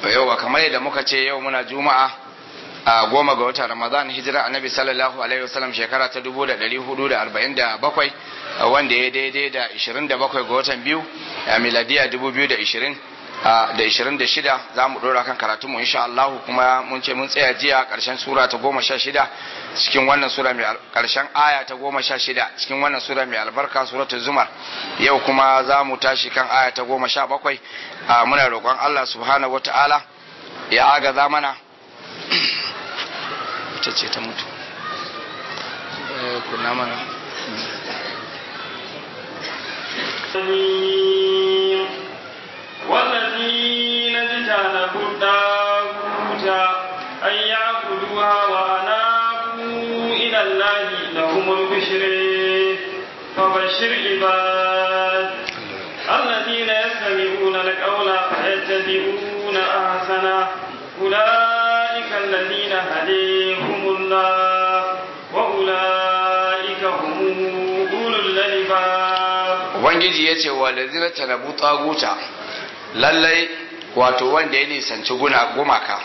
yau kamar yadda muka ce yau muna juma'a a 10 ga watan Ramadan hijira annabi sallallahu alaihi wasallam shekara ta 1447 wanda ya daidai da 27 ga watan biyu a miladiya 2020 da 26 za mu dora kan karatunmu insha Allah kuma mun ce mun tsaya jiya karshen sura ta 16 cikin wannan sura mai karshen aya ta 16 cikin wannan sura mai albarka suratul zumar yau kuma za mu tashi kan aya ta 17 muna roƙon Allah subhanahu wataala ya agaza mana ita ce ta mutu kuna mana والذين اجتنبوا الطاغوت أن يعبدوها وأنابوا إلى الله لهم البشر فبشر عباد الذين يستمعون القول فيتبعون أحسنه أولئك الذين هديهم الله وأولئك هم أولو الألباب. Ubangiji ya ce wa lazina tanabu taguta lallai wato wanda ya nisanci gumaka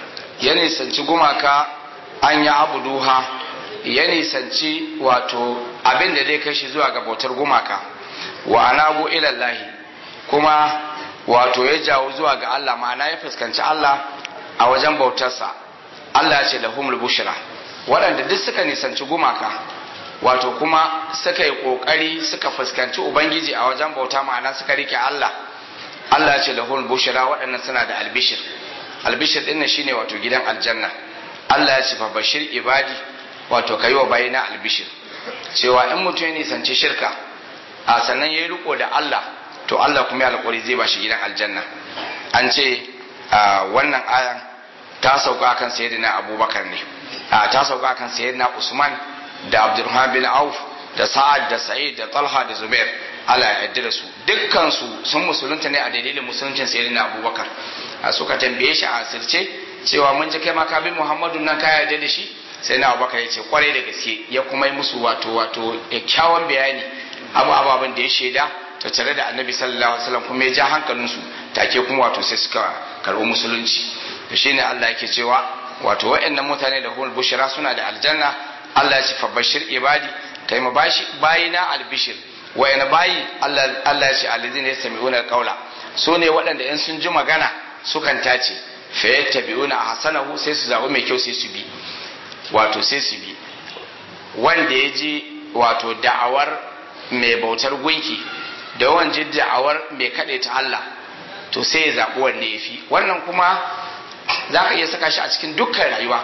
an ya abuduha ya nisanci wato abin da zai kashi zuwa ga bautar gumaka wa anabu ilallahi kuma wato ya jawo zuwa ga Allah ma'ana ya fuskanci Allah a wajen bautarsa. Allah ya ce lahumul bushra waɗanda duk suka nisanci gumaka wato kuma suka yi kokari suka fuskanci ubangiji a wajen bauta ma'ana suka rike Allah ya ce lahul bushra waɗannan suna da albishir. Albishir din nan shine wato gidan aljanna. Allah ya ce fa bashir ibadi wato kai wa bayina albishir cewa in mutum ya nisanci shirka a sannan yayi riko da Allah to Allah kuma ya alƙawari zai bashi gidan aljanna. An ce wannan ayan ta sauka kan sayyidina Abubakar ne ta sauka kan sayyidina Usman da Abdurrahman bin Auf da Sa'ad da Sa'id da Talha da Zubair Allah ya yarda da su dukkan su sun musulunta ne a dalilin musuluncin sayyidina Abubakar suka tambaye shi a asirce cewa mun ji kai ma ka bi Muhammadu nan ka yarda da shi sai na Abubakar ya ce kwarai da gaske ya kuma yi musu wato kyakkyawan bayani ababen da ya shaida ta tare da Annabi sallallahu alaihi wasallam kuma ya ja hankalin su take kuma wato sai suka karɓi musulunci to shine Allah yake cewa wato waɗannan mutane da hul bushra suna da aljanna. Allah ya ce fa bashir ibadi kai ma bayina albishir wayana bayi Allah ya ce alladhina yastami'una alqawla su ne waɗanda in sun ji magana sukan tace fa yattabi'una ahsanahu sai su zabi mai kyau sai su bi wato sai su bi wanda ya ji wato da'awar mai bautar gunki da wanda da'awar mai kaɗe ta Allah to sai ya zabi wanne yafi. Wannan kuma za ka iya saka shi a cikin dukkan rayuwa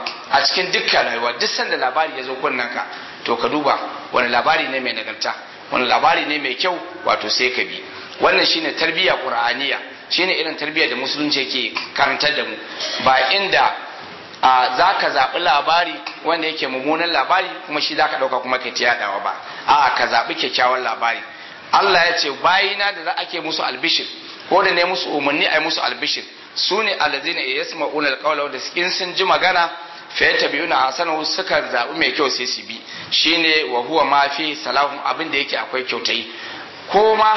duk sanda labari ya zo kunnanka to ka duba wani labari ne mai nagarta wani labari ne mai kyau wato sai ka bi. Wannan shine tarbiyya qur'aniya shine irin tarbiyya da musulunci yake karantar da mu ba inda za ka zaɓi labari wanda yake mummunan labari kuma shi za ka ɗauka kuma ka ta yaɗawa ba ka zaɓi kyakkyawan labari. Allah ya ce bayina da za ake musu albishir ko da ne musu umarni a yi musu albishir su ne alazina yasma'una alqawla da in sun ji magana fa yatabiyuna hasanahu suka zabi mai kyau sai su bi shine wa huwa ma fi salahun abin da yake akwai kyautai ko ma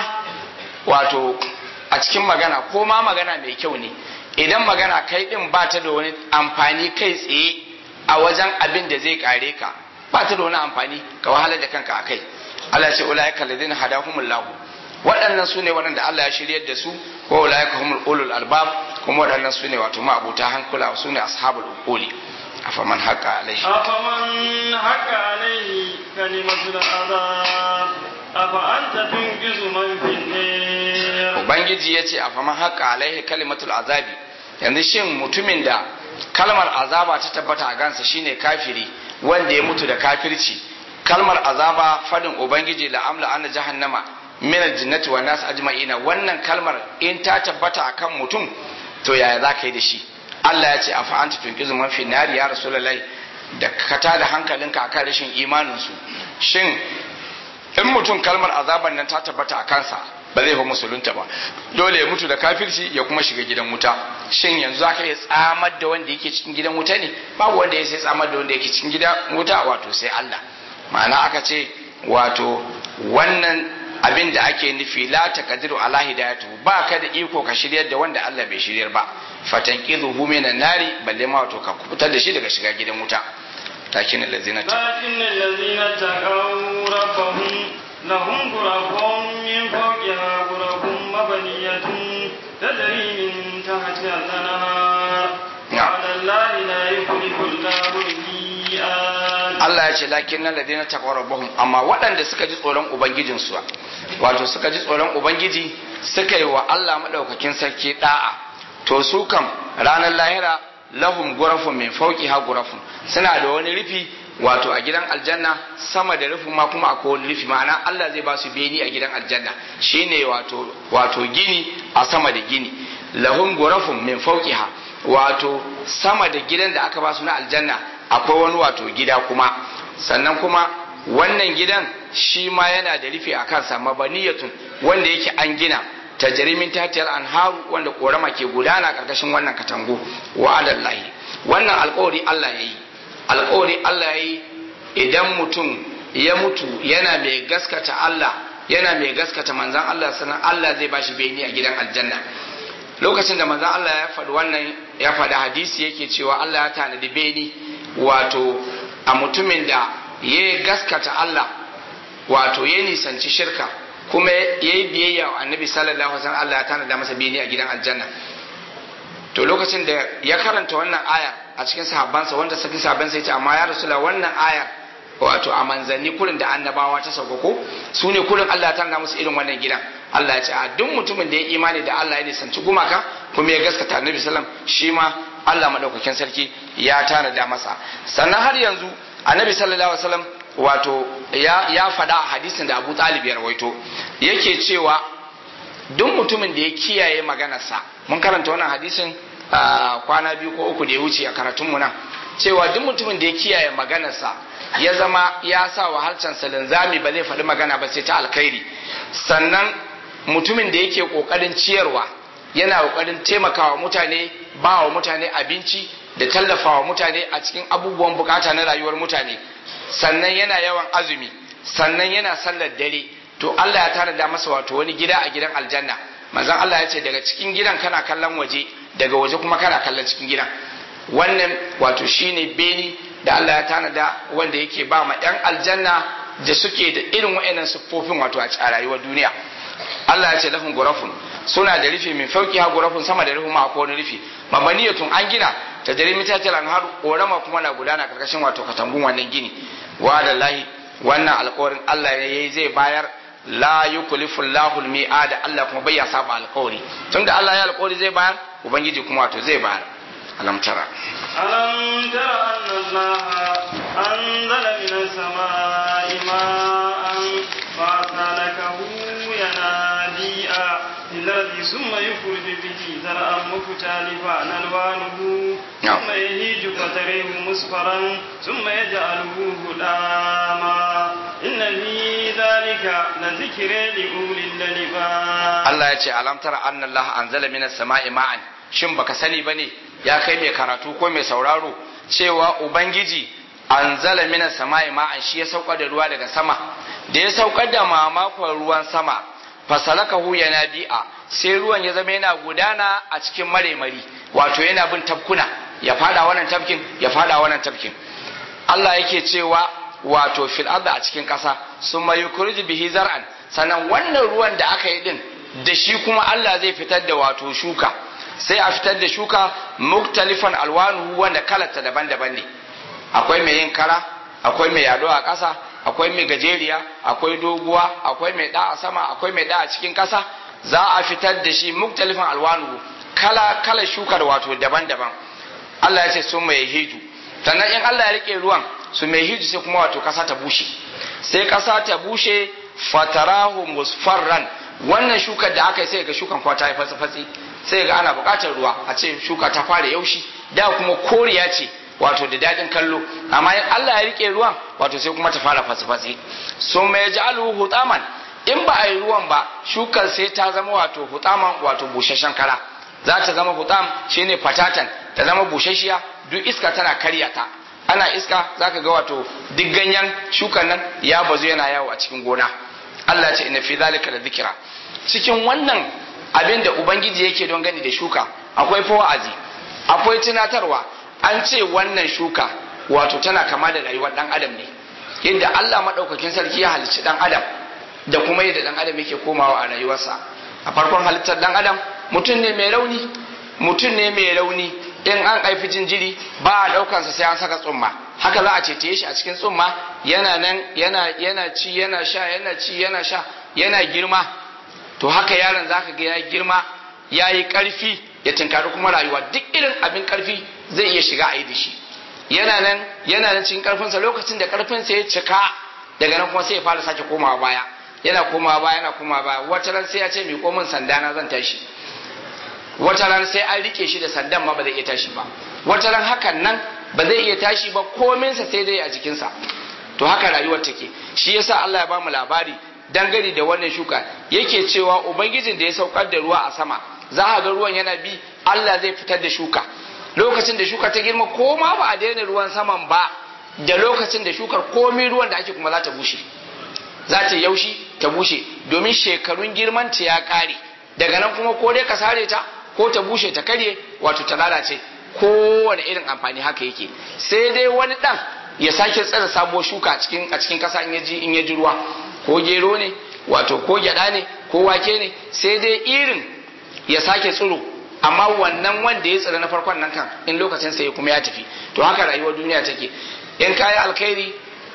wato a cikin magana ko ma magana mai kyau ne idan magana kai din ba ta da wani amfani kai tsaye a wajen abin da zai kare ka ba ta da wani amfani ka wahalar da kanka akai. Allah ya ce ulaika alladhina hadahumullahu waɗannan su ne waɗanda Allah ya shiryar da su wa ulaika humul ulul albab kuma waɗannan su ne wato ma'abuta hankula su ne ashabul uquli afaman haqa alaihi kalimatul azab afa anta tunjizu man fil nar. Ubangiji yace afaman haqa alaihi kalimatul azabi yanzu shin mutumin da kalmar azaba ta tabbata a gansa shine kafiri wanda ya mutu da kafirci kalmar azaba fadin ubangiji la amla anna jahannama min aljinnati wan nas ajma'ina wannan kalmar in ta tabbata akan mutum to yaya za ka yi da shi? Allah ya ce afa anta tunqizu man fi nari ya rasulullahi da ka tada hankalinka akan rashin imanin su shin in mutum kalmar azaban nan ta tabbata a kansa ba zai fa musulunta ba dole ya mutu da kafirci ya kuma shiga gidan wuta. Shin yanzu za ka iya tsamar da wanda yake cikin gidan wuta ne? Babu wanda ya sai tsamar da wanda yake cikin gidan wuta wato sai Allah. Ma'ana aka ce wato wannan abin da ake nufi la taqdiru ala hidayatu ba ka da iko ka shiryar da wanda Allah bai shiryar ba fatanqidhuhu minan nari balle ma wato ka kubutar da shi daga shiga gidan wuta lakin allazina taqaw rabbahum lahum ghurafun min fawqiha ghurafun mabaniyatun tajri min tahtiha al-anhar ala allahi la yukhlifu Allahu al-mi'ad. Allah ya ce lakin allazina taqaw rabbahum, amma waɗanda suka ji tsoron ubangijinsu wato suka ji tsoron ubangiji suka yi wa Allah madaukakin sarki da'a, to su kam ranar lahira lahum gurafun min fawqiha gurafun, suna da wani rufi wato a gidan aljanna, sama da rufin ma kuma akwai wani rufi, ma'ana Allah zai ba su beni a gidan aljanna, shine wato gini a sama da gini. Lahum gurafun min fawqiha, wato sama da gidan da aka ba su na aljanna akwai wani wato gida kuma, sannan kuma wannan gidan shi ma yana da rufi a kansa, mabaniyatun wanda yake an gina ta jarimin tatiyar anharu, wanda korama ke gudana karkashin wannan katangu. Wa alallahi, wannan alkawari Allah ya yi idan mutum ya mutu yana mai gaskata Allah, yana mai gaskata manzan Allah, sannan Allah zai bashi beni a gidan aljanna. Lokacin da manzan Allah ya faɗi wannan, ya faɗi hadisi yake cewa Allah ya tanadi beni wato a mutumin da ya gaskata Allah, wato ya nisanci shirka, kuma ya yi biyayya wa annabi sallallahu alaihi wasallam, Allah ya tanada masa beni a gidan aljanna. To lokacin da ya karanta wannan aya a cikin sahabbansa, wanda sakin sahabbansa yace amma ya rasula wannan aya wato a manzanni kurin da annabawa ta sauka ko su ne kurin Allah ya tanada musu irin wannan gidan. Allah ya ce a duk mutumin da ya imani da Allah ya nisanci gumaka kuma ya gaskata annabi sallallahu alaihi wasallam, shi ma Allah madaukakin sarki ya tanada masa. Sannan har yanzu annabi sallallahu alaihi wasallam wato ya faɗa a hadisin da Abu Talib ya rawaito, yake cewa duk mutumin da ya kiyaye maganarsa, mun karanta wannan hadisin kwana 2 ko 3 da ya wuce a karatunmu nan, cewa duk mutumin da ya kiyaye maganarsa ya zama ya sa wa harcensa linzami ba zai faɗi magana ba sai ta alkhairi, sannan mutumin da yake ƙoƙarin ciyarwa, yana ƙoƙarin taimakawa mutane, ba wa mutane abinci da tallafawa mutane a cikin abubuwan bukata na rayuwar mutane, sannan yana yawan azumi, sannan yana sallar dare, to Allah ya tanada masa wato wani gida a gidan aljanna. Manzon Allah ya ce daga cikin gidan kana kallon waje, daga waje kuma kana kallon cikin gidan. Wannan wato shine beni da Allah ya tanada wanda yake ba ma ɗan aljanna da suke da irin wa'annan siffofin wato a rayuwar duniya. Allah ya ce lahum gurafun, suna da rufi min fauqiha gurafun, sama da rufin ma akwai wani rufi, mabaniyatun an gina ta jarimi ta tilan har korama kuma na gudana karkashin wato katangun wannan gini. Wa lallahi, wannan alƙawarin Allah yayi zai bayar, la yukhlifu Allahu al-mi'ad, Allah kuma bai ya saba alƙawari. Tunda Allah ya alƙawari zai bayar, ubangiji kuma wato zai bayar. Alam tara anna Allah anzala minas samaa'i ma'an fa salakahu yanadi'a الذي ثم يخرج به زرعا مختلفا ألوانه ثم يهيج فتريه مصفرا ثم يجعله هداما إن في ذلك لذكر لأولي الألباب. الله يقول ألم ترى أن الله أنزل من السماء ماء. shin baka sani bane ya kai mai karatu ko mai sauraro cewa ubangiji anzala minas sama'i ma'an, shi ya saukar da ruwa daga sama, da ya saukar da mamakon ruwan sama fasalakahu yanabi'a, sai ruwan ya zama yana gudana a cikin maremari, wato yana bin tafkuna, ya fada wannan tafkin, ya fada wannan tafkin. Allah yake cewa wato fil ardi, a cikin kasa, summa yukhrij bihi zar'an, sannan wannan ruwan da aka yi din da shi kuma Allah zai fitar da wato shuka, sai a fitar da shuka muktalifan alwanuhu, wanda kalarta daban-daban ne, akwai mai yin kara, akwai mai yado a ƙasa, akwai mai gajeriya, akwai doguwa, akwai mai da a sama, akwai mai da a cikin ƙasa. Za a fitar da shi muktalifan alwanu, kala shukar wato daban-daban. Allah ya ce sun mai hiju, sannan in Allah ya rike ruwan su mai hiju, sai kuma wato ƙasa ta bushe, sai ƙasa ta bushe, fatarahu musfarran, wannan shukar da aka yi sai ga shukan kwa ta yi fatsi-fatsi, sai ga ana buƙatar ruwa, a ce shuka ta fara yaushi, da kuma koriya ce wato da dadin kallo, amma in Allah ya rike ruwan wato sai kuma ta fara fasifasi. Sun mai ja'alu hutaman, in ba a yi ruwan ba shukar sai ta zama wato hutaman, wato busasshen kara, za ta zama hutam shine fatatan, ta zama busasshiya, duk iska tana karya ta, ana iska zaka ga wato duk ganyen shukar nan ya bazu yana yawo a cikin gona. Allah ya ce inna fi zalika la dhikra, cikin wannan abin da ubangiji yake don gani da shuka akwai fa wa'azi, akwai tunatarwa. An ce wannan shuka wato tana kama da rayuwar dan adam ne, yadda Allah madaukakin sarki ya halicci dan adam da kuma yadda dan adam yake komawa a rayuwarsa. A farkon halittar dan adam mutum ne mai rauni, in an haifi jinjiri ba a daukansa sai an saka tsumma, haka za a cece shi a cikin tsumma, yana nan yana ci yana sha yana girma. To haka yaron zaka ga ya girma, ya yi karfi, ya tinkari kuma rayuwa, duk irin abin karfi zai iya shiga a yi da shi. Yana nan cikin karfinsa, lokacin da karfinsa ya cika, daga nan kuma sai ya fara sake komawa baya, yana komawa baya. Wata ran sai ya ce mai komin sanda na zan tashi, wata ran sai an rike shi da sandan ma ba zai iya tashi ba, wata ran hakan nan ba zai iya tashi ba, kominsa sai dai a jikinsa. To haka rayuwar take. Shi yasa Allah ya bamu labari dangane da wannan shuka, yake cewa ubangijin da ya saukar da ruwa a sama, za a ga ruwan yana bi, Allah zai fitar da shuka. Lokacin da shuka ta girma, ko ma ba a daina ruwan saman ba, da lokacin da shukar komai ruwan da ake kuma za ta bushe, za ta yaushi ta bushe, domin shekarun girman ta ya kare. Daga nan kuma ko dai ka sare ta ko ta bushe ta karye, wato ta lalace. Kowane irin amfani haka yake, sai dai wani dan ya sake tsara sabuwar shuka a cikin kasa in ya ji ruwa, ko gero ne, wato ko gyada ne, ko wake ne, sai dai irin ya sake tsiro. Amma wannan wanda ya tsira na farkon nan kan, in lokacin sai kuma ya tafi. To haka rayuwar duniya take. In ka yi alkhairi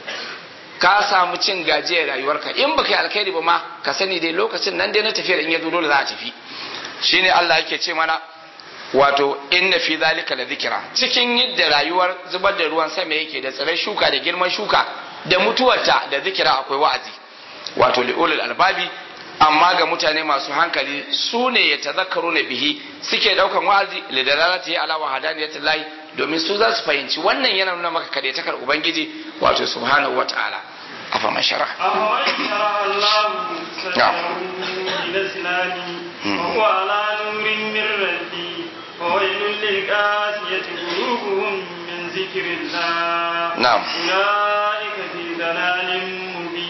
ka samu cin gajiyar rayuwarka, in baka yi alkhairi ba ma ka sani dai lokacin nan dai na tafiyar in ya zo dole za a tafi. Shine Allah yake ce mana, wato inna fi zalika la dhikra, cikin yadda rayuwar zubar da ruwan sama yake, da tsirai shuka, da girman shuka, da mutuwarta, da zikira akwai wa'azi, wato li'ulul albabi. Amma ga mutane masu hankali, su ne ya tazakkaru na bihi, suke daukan wa'azi lidalalati ala wahdaniyatillahi lahi, domin su za su fahimci wannan yana nuna maka kadaitakar ubangiji, wato subhanahu wata'ala. afa man shara Allahu sadrahu ila islami wa huwa ala nurin min rabbi wa waylun lil qasiyati qulubuhum min zikrillah. Na'am. Ulaika fi dalalin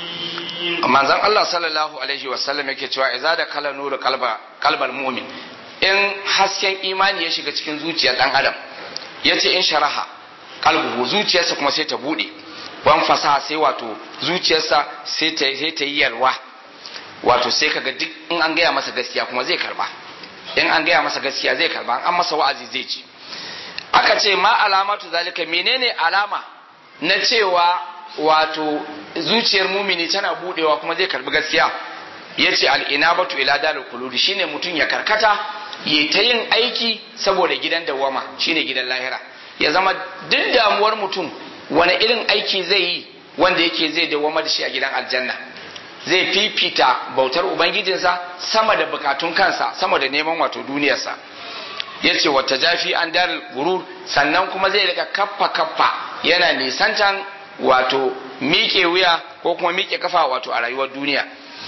manzon Allah sallallahu alaihi wasallam yake cewa idza da kala nuru qalbal mu'min, in hasken imani ya shiga cikin zuciyar dan adam, yace in sharaha qalbuhu, zuciyarsa kuma sai ta bude, wan fasaha, sai wato zuciyarsa sai ta yi yalwa, wato sai kaga duk in an gaya masa gaskiya kuma zai karba, in an gaya masa gaskiya zai karba, an masa wa'azi zai ci. Aka ce ma alamatu zalika, menene alama na cewa wato zuciyar mumini tana budewa kuma zai karbi gaskiya? Yace al-inabatu ila dalil quludi, shine mutun ya karkata yayi ta yin aiki saboda gidan dawama, shine gidan lahira. Ya zama duk damuwar mutum wani irin aiki zai yi wanda yake zai dawama da shi a gidan aljanna, zai fifita bautar ubangijinsa sama da bukatun kansa, sama da neman wato duniyarsa. Yace wa tajafi an dalil gurur, sannan kuma zai rika kaffa yana nisantan wato miƙe wuya ko kuma miƙe kafa wato a rayuwar duniya.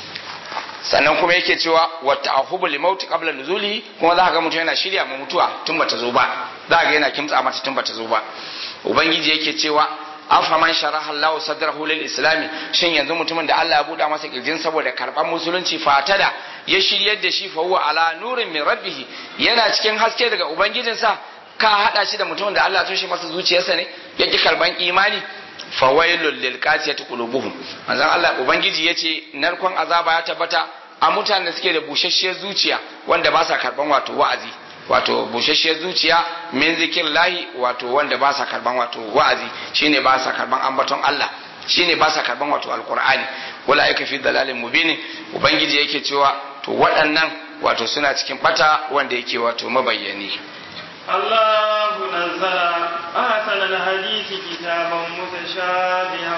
Sannan kuma yake cewa wata ahubu limauti qabla nuzuli, kuma za ka ga mutum yana shirya ma mutuwa tun bata zo ba, za ka ga yana kimtsa mata tun bata zo ba. Ubangiji yake cewa afaman sharaha Allahu sadrahu lil islami, shin yanzu mutumin da Allah ya buɗa masa kirjin saboda karɓar musulunci, fatada ya shiryar da shi, fa huwa ala nurin min rabbih, yana cikin haske daga ubangijinsa, ka hada shi da mutumin da Allah ya toshe masa zuciyarsa ne yake karban imani? Fawailul lil qasiyati qulubuhum, manzon Allah ubangiji yace narkon azaba ya tabbata a mutanen da suke da bushashshiyar zuciya, wanda ba sa karban wato wa'azi, wato bushashshiyar zuciya min zikrillahi, wato wanda ba sa karban wato wa'azi, shine ba sa karban ambaton Allah, shine ba sa karban wato alqur'ani. Ulaika fi dalalin mubin, ubangiji yake cewa to waɗannan wato suna cikin bata wanda yake wato mabayyani. الله نزل أحسن الحديث كتابا متشابها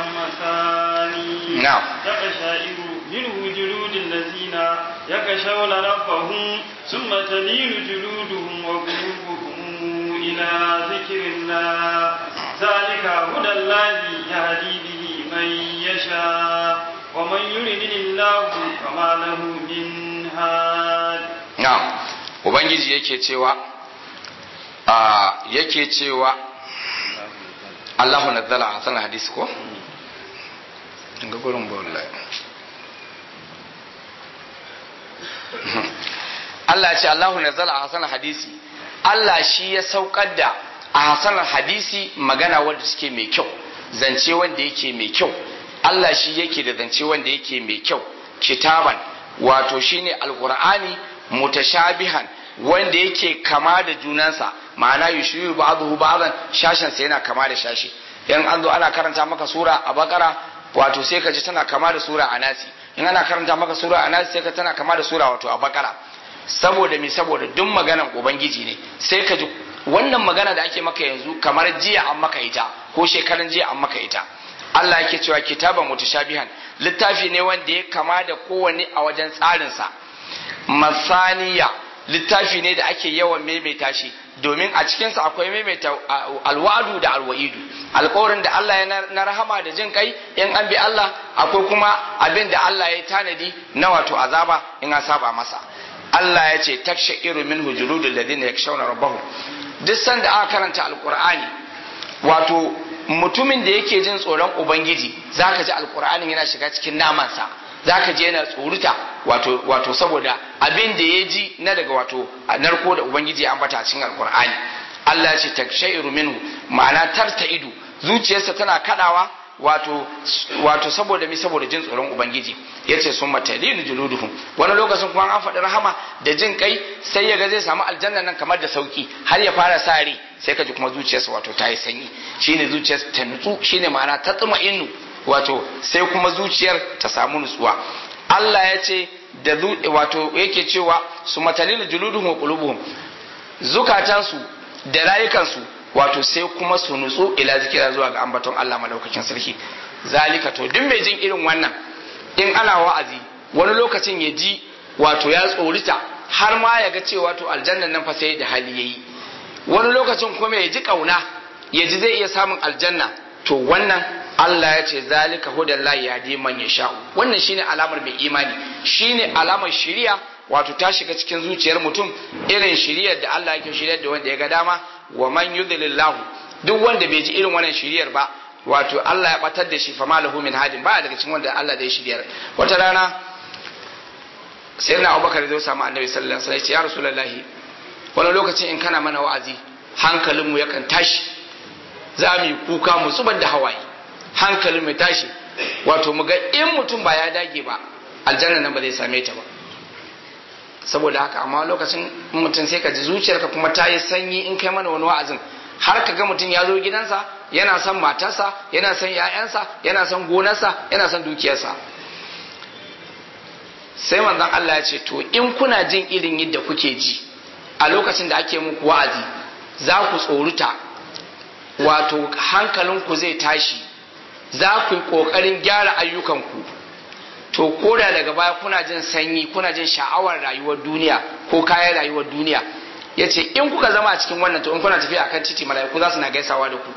مثاني يقشعر منه جلود الذين يخشون ربهم ثم تلين جلودهم وقلوبهم إلى ذكر الله ذلك هدى الله يهدي به من يشاء ومن يرد الله فما له من هاد. نعم. Ubangiji yake cewa Allahu nazzala ahsan hadisi ko ga gurin wallahi Allah ya ce Allahu nazzala ahsan hadisi, Allah shi ya saukar da a hasanar hadisi magana wanda suke mai kyau, zance wanda yake mai kyau. Allah shi yake da zance wanda yake mai kyau, kitaban wato shine alqur'ani mutashabihan wanda yake kama da junansa, ma'ana yushiru ba'dahu ba'dan, shashin sa yana kama da shashi. in an zo ana karanta maka sura a bakara wato sai ka ji tana kama da sura a nasi, in ana karanta maka sura a nasi sai ka tana kama da sura wato a bakara. Saboda me? saboda duk maganan ubangiji ne, sai ka ji wannan magana da ake maka yanzu kamar jiya an maka ita ko shekaran jiya an maka ita. Allah yake cewa kitaban mutashabihan, littafi ne wanda ya kama da kowanne a wajen tsarinsa. Masaniya, littafi ne da ake yawan maimaita shi, domin a cikinsa akwai maimaita alwadu da alwa'idu, alkawarin da Allah ya na rahama da jin kai in an bi Allah, akwai kuma abin da Allah ya tanadi na wato azaba in an saba masa. Allah ya ce takshairu minhu juludul ladina yakshawna rabbahum. Duk sanda aka karanta alqur'ani, wato mutumin da yake jin tsoron ubangiji zaka ji alqur'anin yana shiga cikin namansa, zaka ji yana tsoruta wato saboda abin da ya ji na daga wato narko da ubangiji ya ambata a cikin alqur'ani. Allah ya ce takshairu minhu, ma'ana tartaidu, zuciyarsa tana kadawa wato saboda jin tsoron ubangiji. Yace sun matalinu juluduhum, wani lokacin kuma an faɗi rahama da jin kai sai ya ga zai samu aljanna nan kamar da sauki, har ya fara sare, sai ka ji kuma zuciyarsa wato ta yi sanyi, shine zuciyarsa ta nutsu, shine ma'ana ta tsuma innu, wato sai kuma zuciyar ta samu nutsuwa. Allah ya ce da wato yake cewa su matalinu juluduhum wa qulubuhum, zukatansu da rayukansu wato sai kuma su nutsu ila zikira zuwa ga ambaton Allah madaukakin sarki. Zalika, to duk mai jin irin wannan in ana wa'azi wani lokacin ya ji wato ya tsorita har ma ya ga cewa to aljannan nan fa sai da hali yayi, wani lokacin kuma ya ji kauna ya ji zai iya samun aljanna, to wannan Allah ya ce zalika hudallahi yahdi man yasha, wannan shine alamar mai imani, shine alamar shiriya wato ta shiga cikin zuciyar mutum, irin shiriyar da Allah yake shiryar da wanda ya ga dama. Wa man yudlilillahu, duk wanda bai ji irin wannan shiriyar ba wato Allah ya batar da shi, fa malahu min hadin, ba daga cikin wanda Allah zai shiryar. Wata rana sayyidina Abubakar zai samu Annabi sallallahu alaihi wasallam ya ce ya Rasulullahi, wani lokacin in kana mana wa'azi hankalin mu yakan tashi, za mu yi kuka mu zubar da hawaye, hankalin mu tashi, wato mu ga in mutum ba ya dage ba aljanna nan ba zai same ta ba. Saboda haka amma lokacin mutum sai ka ji zuciyarka kuma ta yi sanyi in kai mana wani wa'azin, har ka ga mutum ya zo gidansa yana son matarsa, yana son ‘ya'yansa, yana son gonarsa, yana son dukiyarsa. Sai manzon Allah ya ce to in kuna jin irin yadda kuke ji a lokacin da ake muku wa'azi, za ku tsoruta, wato hankalinku zai tashi, za ku yi ƙoƙarin gyara ayyukanku, to koda daga baya kuna jin sanyi, kuna jin sha'awar rayuwar duniya ko kayan rayuwar duniya, ya ce in kuka zama a cikin wannan, to in kuna tafiya akan titi mala'iku za su na gaisawa da ku,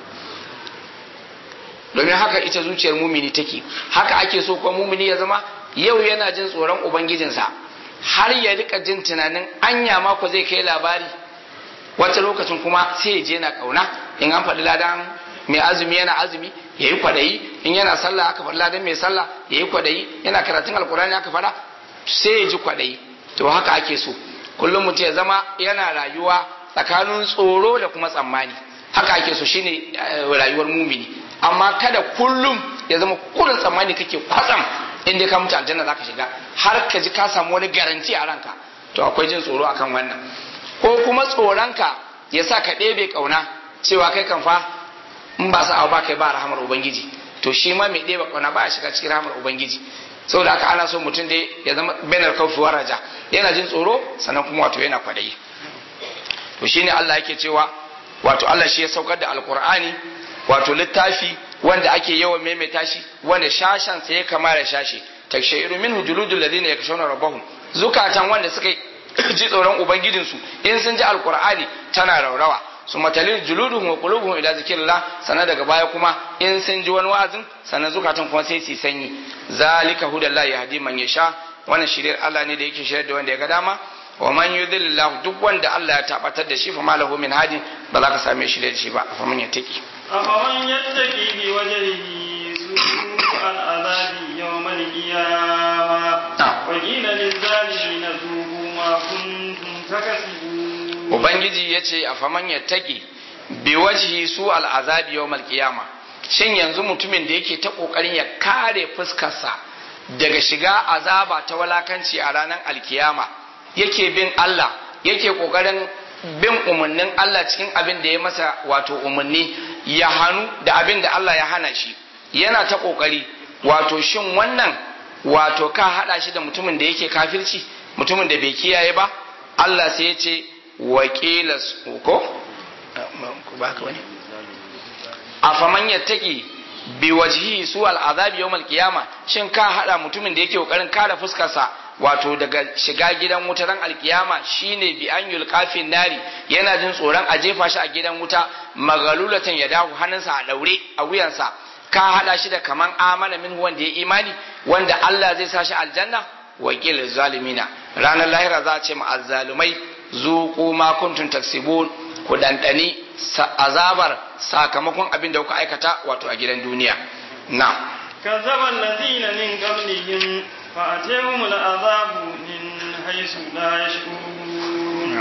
domin haka ita zuciyar mumini take. Haka ake so kuma mumini ya zama yau yana jin tsoron ubangijinsa, har ya rika jin tunanin anya ma ko zai kai labari. Wata lokacin kuma sai ya je na kauna, in an faɗi ladan mai azumi yana azumi ya yi kwadayi, in yana sallah aka faɗi ladan mai sallah ya yi kwadayi, yana karatun alkurani aka faɗa sai ya ji kwadayi. To haka ake so kullum mutum ya zama yana rayuwa tsakanin tsoro da kuma tsammani, haka ake so, shine rayuwar mumini. Amma kada kullum ya zama kullum tsammani kake kwatsam inda ka mutu aljanna zaka shiga, har ka ji ka samu wani garanti a ranka, to akwai jin tsoro akan wannan. Ko kuma tsoronka ya sa ka ɗebe kauna cewa kai kan fa in ba sa ba kai ba rahamar ubangiji, to shi ma mai ɗeba kauna ba ya shiga cikin rahamar ubangiji. Saboda haka ana so mutum dai ya zama bainar kaufi wa raja, yana jin tsoro sannan kuma wato yana kwadayi. To shine Allah yake cewa wato Allah shi ya saukar da alqur'ani, wato littafi wanda ake yawan maimaita shi, wanda shashan sa ya kama da shashi. Takshairu minhu juludul ladina yakshawna rabbahum, zukatan wanda suka ji tsoron ubangijinsu in sun ji alqur'ani tana raurawa. Su matalil juluduhum wa qulubuhum ila zikrillah, sanan daga baya kuma in sun ji wani wa'azin sanan zukatan kuma sai su sanyi. Zalika hudallahi yahdi man yasha, wannan shiriyar Allah ne da yake shiryar da wanda ya ga dama. Wa man yudhillillahu, duk wanda Allah ya tabatar da shi fa malahu min hadi, ba za ka same shi da shi ba. Fa man yataki afaman yattaqi bi wajhihi su'al azabi yawmal qiyamah wa qila lil zalimin dhuqu ma kuntum takasibun. ubangiji yace afaman yattaqi bi wajhi su al'azabi yawmal qiyama shin yanzu mutumin da yake ta kokarin ya kare fuskarsa daga shiga azaba ta walakanci a ranar alkiyama yake bin Allah yake kokarin bin umarnin Allah cikin abin da ya masa wato umarni ya hannu da abin da Allah ya hana shi yana ta kokari wato shin wannan wato ka hada shi da mutumin da yake kafirci mutumin da bai kiyaye ba Allah sai ya ce waqilas ko ba ka wani afaman yattaqi bi wajhi su al'azabi yawmal qiyama shin ka hada mutumin da yake kokarin kare fuskarsa wato daga shiga gidan wuta ran alkiyama shine bi an yulqafin nari yana jin tsoron a jefa shi a gidan wuta magalulatan ya dawo hannunsa a daure a wuyansa ka hada shi da kaman amana min wanda ya imani wanda Allah zai sa shi aljanna wakil zalimina ranar lahira za a ce ma azzalumai zuqu ma kuntum taksibun ku dandani azabar sakamakon abin da kuka aikata wato a gidan duniya na كذب الذين من قبلهم فأتيهم العذاب من حيث لا يشعرون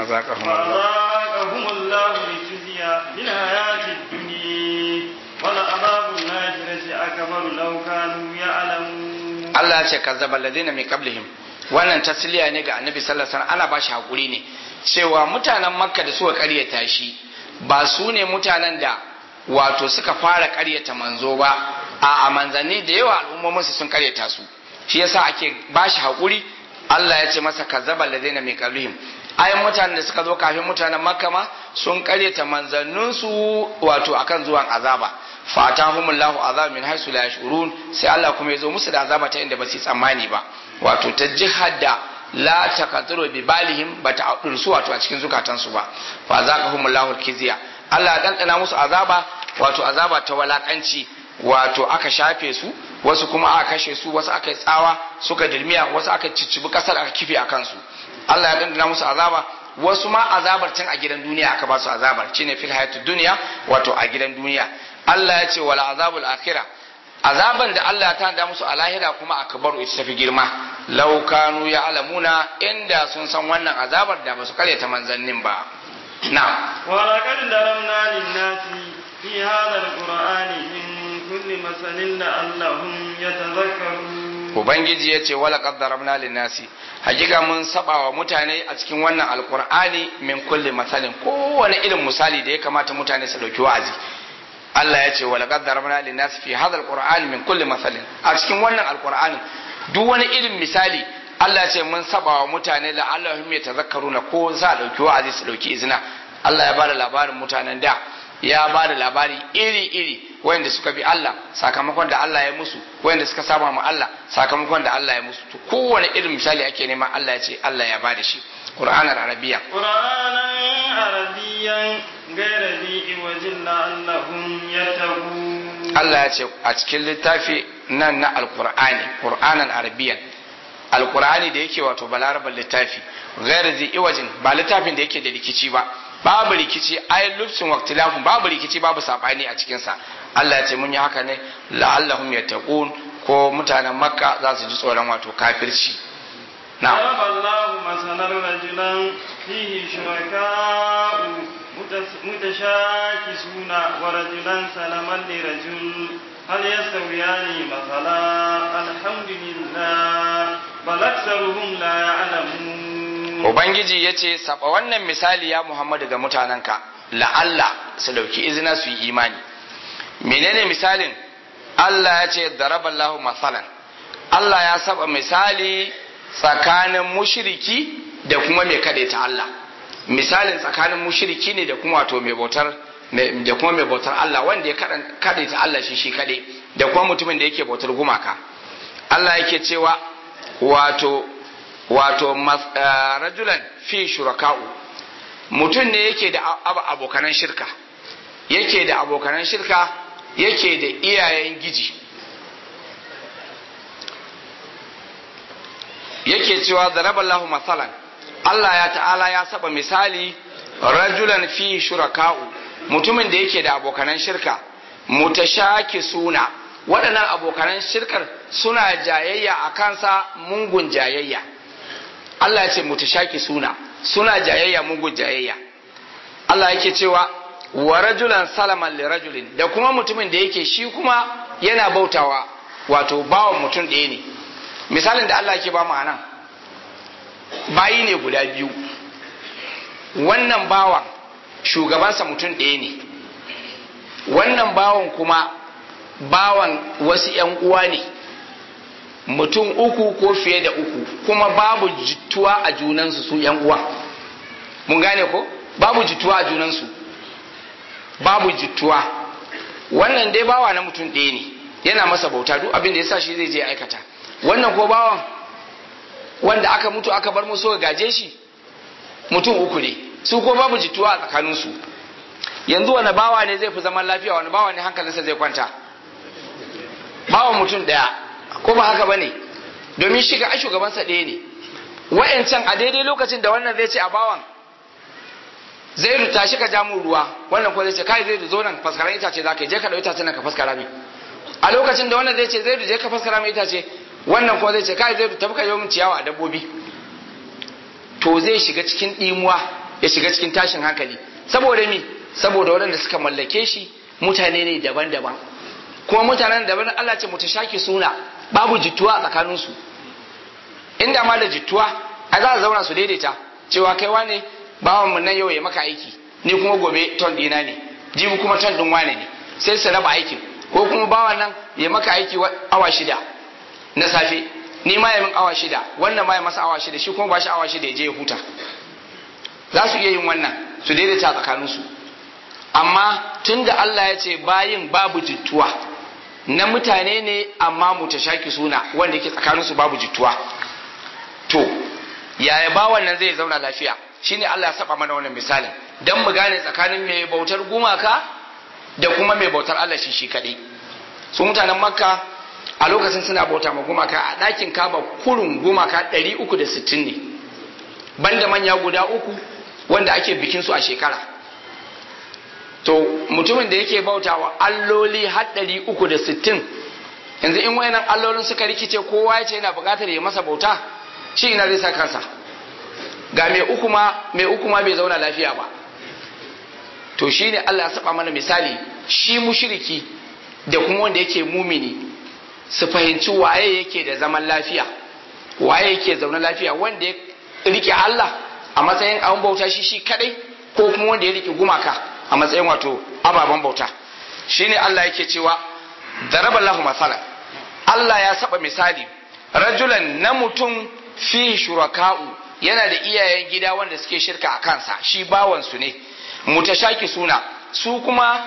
فأذاقهم الله الخزي في الحياة الدنيا ولعذاب الآخرة أكبر لو كانوا يعلمون Allah ce kazzaba alladhina min qablihim wannan tasliya ne ga annabi sallallahu alaihi wasallam ana bashi hakuri ne cewa mutanen makka da suka karyata shi ba su ne mutanen da wato suka fara karyata manzo ba a manzanni da yawa al'ummomin su sun karyata su shi yasa ake bashi hakuri Allah ya ce masa kazzaba alladhina min qablihim ayin mutanen da suka zo kafin mutanen makka ma sun karyata manzannin su wato akan zuwan azaba fatahumullahu azab min haisu la yashurun sai Allah kuma ya zo musu da azaba ta inda ba su tsammani ba wato ta jihar da la takaturu bi balihim ba ta su wato a cikin zukatansu ba fa zaqahumullahu alkizya Allah ya dandana musu azaba wato azaba ta walakanci wato aka shafe su wasu kuma aka kashe su wasu aka yi tsawa suka dirmiya wasu aka ciccibi kasar aka kife a kansu Allah ya dandana musu azaba wasu ma azabar tun a gidan duniya aka ba su azabar shine fil hayatud dunya wato a gidan duniya Allah ya ce wala azabul akhirah azaban da Allah ya tanda musu a lahira kuma akbaru ita tafi girma law kanu ya'lamuna inda sun san wannan azabar da basu kare ta manzannin ba na wa laqad daramna lin-nasi fi hadha al-qur'ani min kulli masalin la'allahum yatadhakkarun ubangiji yace wa laqad daramna lin-nasi hakika mun saba wa mutane a cikin wannan alqur'ani min kulli masalin kowane irin misali da ya kamata mutane su dauki wa'azi Allah ya ce wa laqad darabna lin-nas fi hadha al-qur'an min kulli mathalin a cikin wannan alqur'ani duk wani irin misali Allah ya ce mun saba wa mutane la Allahum yatazakkaruna ko za dauki wa'azi su dauki izina Allah ya bada labarin mutanen da ya bada labari iri wanda suka bi Allah sakamakon da Allah ya musu wanda suka saba ma Allah sakamakon da Allah ya musu to kowane irin misali ake nema Allah ya ce Allah ya bada shi Qur'anan Arabiyya عربيا غير ذي عوج لعلهم يتقون Allah ya ce a cikin littafi nan na alkur'ani qur'anan arabiyan alkur'ani da yake wato balarabar littafi ghairu zi iwajin ba littafin da yake da rikici ba babu rikici ay lubsun waqtilafun babu rikici babu sabani a cikin sa Allah ya ce mun yi haka ne la'allahum yattaqun ko mutanen makka za su ji tsoron wato kafirci ضرب الله مثلا رجلا فيه شركاء متشاكسون ورجلا سلما لرجل هل يستويان مثلا الحمد لله بل أكثرهم لا يعلمون Ubangiji ya ce, Saba wannan misali ya Muhammadu ga mutanenka, la'alla su dauki izina su yi imani. Menene misalin? Allah ya ce, Daraballahu masalan. Allah ya saba misali tsakanin mushriki da kuma mai ta Allah. Misalin tsakanin mushriki ne da kuma wato mai bautar Allah wanda ya ta Allah shi kadai da kuma mutumin da yake bautar gumaka. Allah yake cewa wato rajulan fi shuraka'u mutum ne yake da abokanan shirka yake da iyayen giji yake cewa daraballahu masalan Allah ya ta'ala ya saba misali rajulan fi shuraka'u mutumin da yake da abokanan shirka mutashaki suna waɗannan abokanan shirkar suna jayayya a kansa mungun jayayya Allah ya ce mutashaki suna jayayya mungun jayayya Allah yake cewa wa rajulan salaman li rajulin, da kuma mutumin da yake shi kuma yana bautawa wato bawan mutum ɗaya ne. Misalin da Allah yake ba mu anan, bayi ne guda biyu, wannan bawan shugabansa mutum ɗaya ne, wannan bawan kuma bawan wasu ‘yan uwa ne, mutum uku ko fiye da uku, kuma babu jituwa a junansu su ‘yan uwa. Mun gane ko? Babu jituwa a junansu, babu jituwa. Wannan dai bawa na mutum ɗaya ne, yana masa bauta, duk abin da ya sa shi zai je aikata. Wannan ko bawan wanda aka mutu aka bar musu ga gaje shi, mutum uku ne, su ko babu jituwa a tsakaninsu. Yanzu wani bawa ne zai fi zaman lafiya, wani bawa ne hankalinsa zai kwanta? Bawan mutum ɗaya, ko ba haka ba ne? Domin shiga a shugabansa ɗaya ne. Wa'yancan a daidai lokacin da wannan zai ce a bawan, zai tashi ka ja mun ruwa, wannan ko zai ce kai zai zo nan faskaran itace za ka je ka ɗau itace nan ka faskara min. A lokacin da wannan zai ce zai je ka faskara min itace, wannan ko zai ce kai zai tafi ka yi min ciyawa a dabbobi. To zai shiga cikin ɗimuwa, ya shiga cikin tashin hankali. Saboda mi? Saboda waɗanda suka mallake shi mutane ne daban-daban. Kuma mutanen daban Allah ce mutashaki suna, babu jituwa a tsakaninsu. Inda ma da jituwa, a za a zauna su daidaita, cewa kai wane bawan mu nan yau ya maka aiki, ni kuma gobe ton dina ne, jibi kuma ton din wane ne, sai su raba aikin. Ko kuma bawan nan ya maka aiki awa 6 na safe, ni ma ya min awa 6, wannan ma ya masa awa 6, shi kuma ba shi awa 6 ya je ya huta. Za su iya yin wannan, su daidaita tsakaninsu. Amma tunda Allah ya ce bayin babu jituwa, na mutane ne amma mutashaki suna, wanda yake tsakaninsu babu jituwa. To, yaya bawan nan zai zauna lafiya? Shine Allah ya saba mana wannan misalin, dan mu gane tsakanin mai bautar gumaka da kuma mai bautar Allah shi kadai. Su mutanen Makka a lokacin suna bauta ma gumaka a ɗakin Kaba, kurun gumaka 360 ne, banda manya guda 3 wanda ake bikin su a shekara. To mutumin da yake bautawa alloli har 360, yanzu in wayannan allolin suka rikice, kowa ya ce yana buƙatar ya masa bauta, shi ina zai sa kansa? Ga mai uku ma bai zauna lafiya ba. To shine Allah ya saba mana misali, shi mushriki da kuma wanda yake mumini su fahimci waye yake da zaman lafiya, waye yake zaune lafiya, wanda ya rike Allah a matsayin abin bauta shi kadai, ko kuma wanda ya rike gumaka a matsayin wato ababen bauta. Shine Allah yake cewa daraballahu masalan, Allah ya saba misali, rajulan na mutum fi shuraka'u, yana da iyayen gida wanda suke shirka a kansa, shi bawansu ne, mutashaki suna, su kuma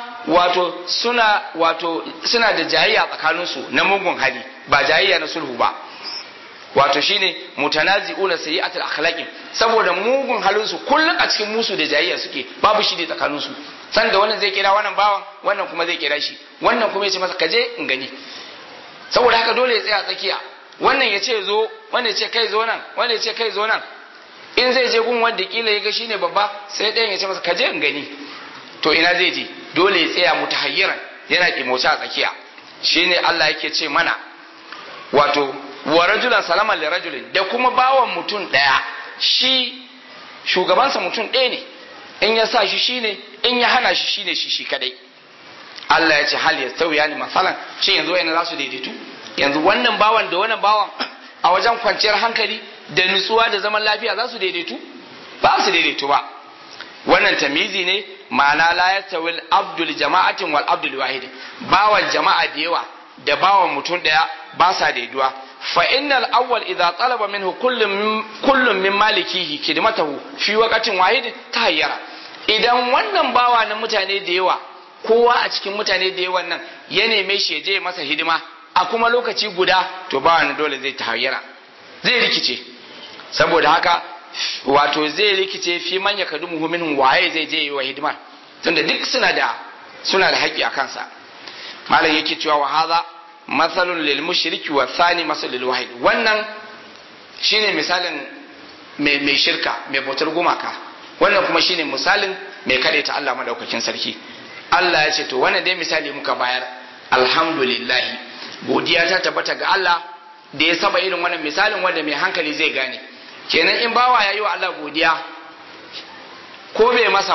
suna da jayayya tsakaninsu na mugun hali, ba jayayya na sulhu ba. Wato shine mutanazi'una sayyi'atul akhlaqi, saboda mugun halinsu kullum a cikin musu da jayayya suke, babu shi da tsakaninsu. Sanda wannan zai kira wannan bawan, wannan kuma zai kira shi, wannan kuma ya ce masa kaje in gani. Saboda haka dole ya tsaya tsakiya, wannan ya ce zo, wannan ya ce kai zo nan, wannan ya ce kai zo nan. In zai je gun wanda kila ya ga shine babba, sai ɗayan ya ce masa kaje in gani. To ina zai je? Dole ya tsaya mutahayyiran, yana kimota a tsakiya. Shine Allah yake ce mana, wato wa rajulan salaman li rajulin, da kuma bawan mutum ɗaya, shi shugabansa mutum ɗaya ne, in ya sa shi shine, in ya hana shi shine shi kadai. Allah ya ce hal yastawiya ni masalan, shin yanzu wayannan za su daidaitu? Yanzu wannan bawan da wannan bawan a wajen kwanciyar hankali da nutsuwa da zaman lafiya za su daidaitu? Ba su daidaitu ba. Wannan tamizi ne, ma'ana la yastawil abdul jama'atin wal abdul wahid, bawan jama'a da yawa da bawan mutum daya ba sa daiduwa. Fa innal awwal idza talaba minhu kullum min malikihi kidmatahu fi waqtin wahid tahayyara. Idan wannan bawa na mutane da yawa, kowa a cikin mutane da yawan nan ya neme shi ya je masa hidima a kuma lokaci guda, to ba wani dole zai tahayyara, zai rikice. Saboda haka wato zai rikice fi man yakadumu minhum, waye zai je yi wa hidima, tunda duk suna da haƙƙi a kansa. Malam yake cewa wa hadha mathalun lil mushriki wa thani masal lil wahid. Wannan shine misalin mai shirka, mai bautar gumaka, wannan kuma shine misalin mai kadaita Allah madaukakin sarki. Allah ya ce to wannan dai misali muka bayar, alhamdulillah, godiya ta tabbata ga Allah da ya saba irin wannan misalin wanda mai hankali zai gane. Kenan in bawa ya yi wa Allah godiya ko bai masa ba,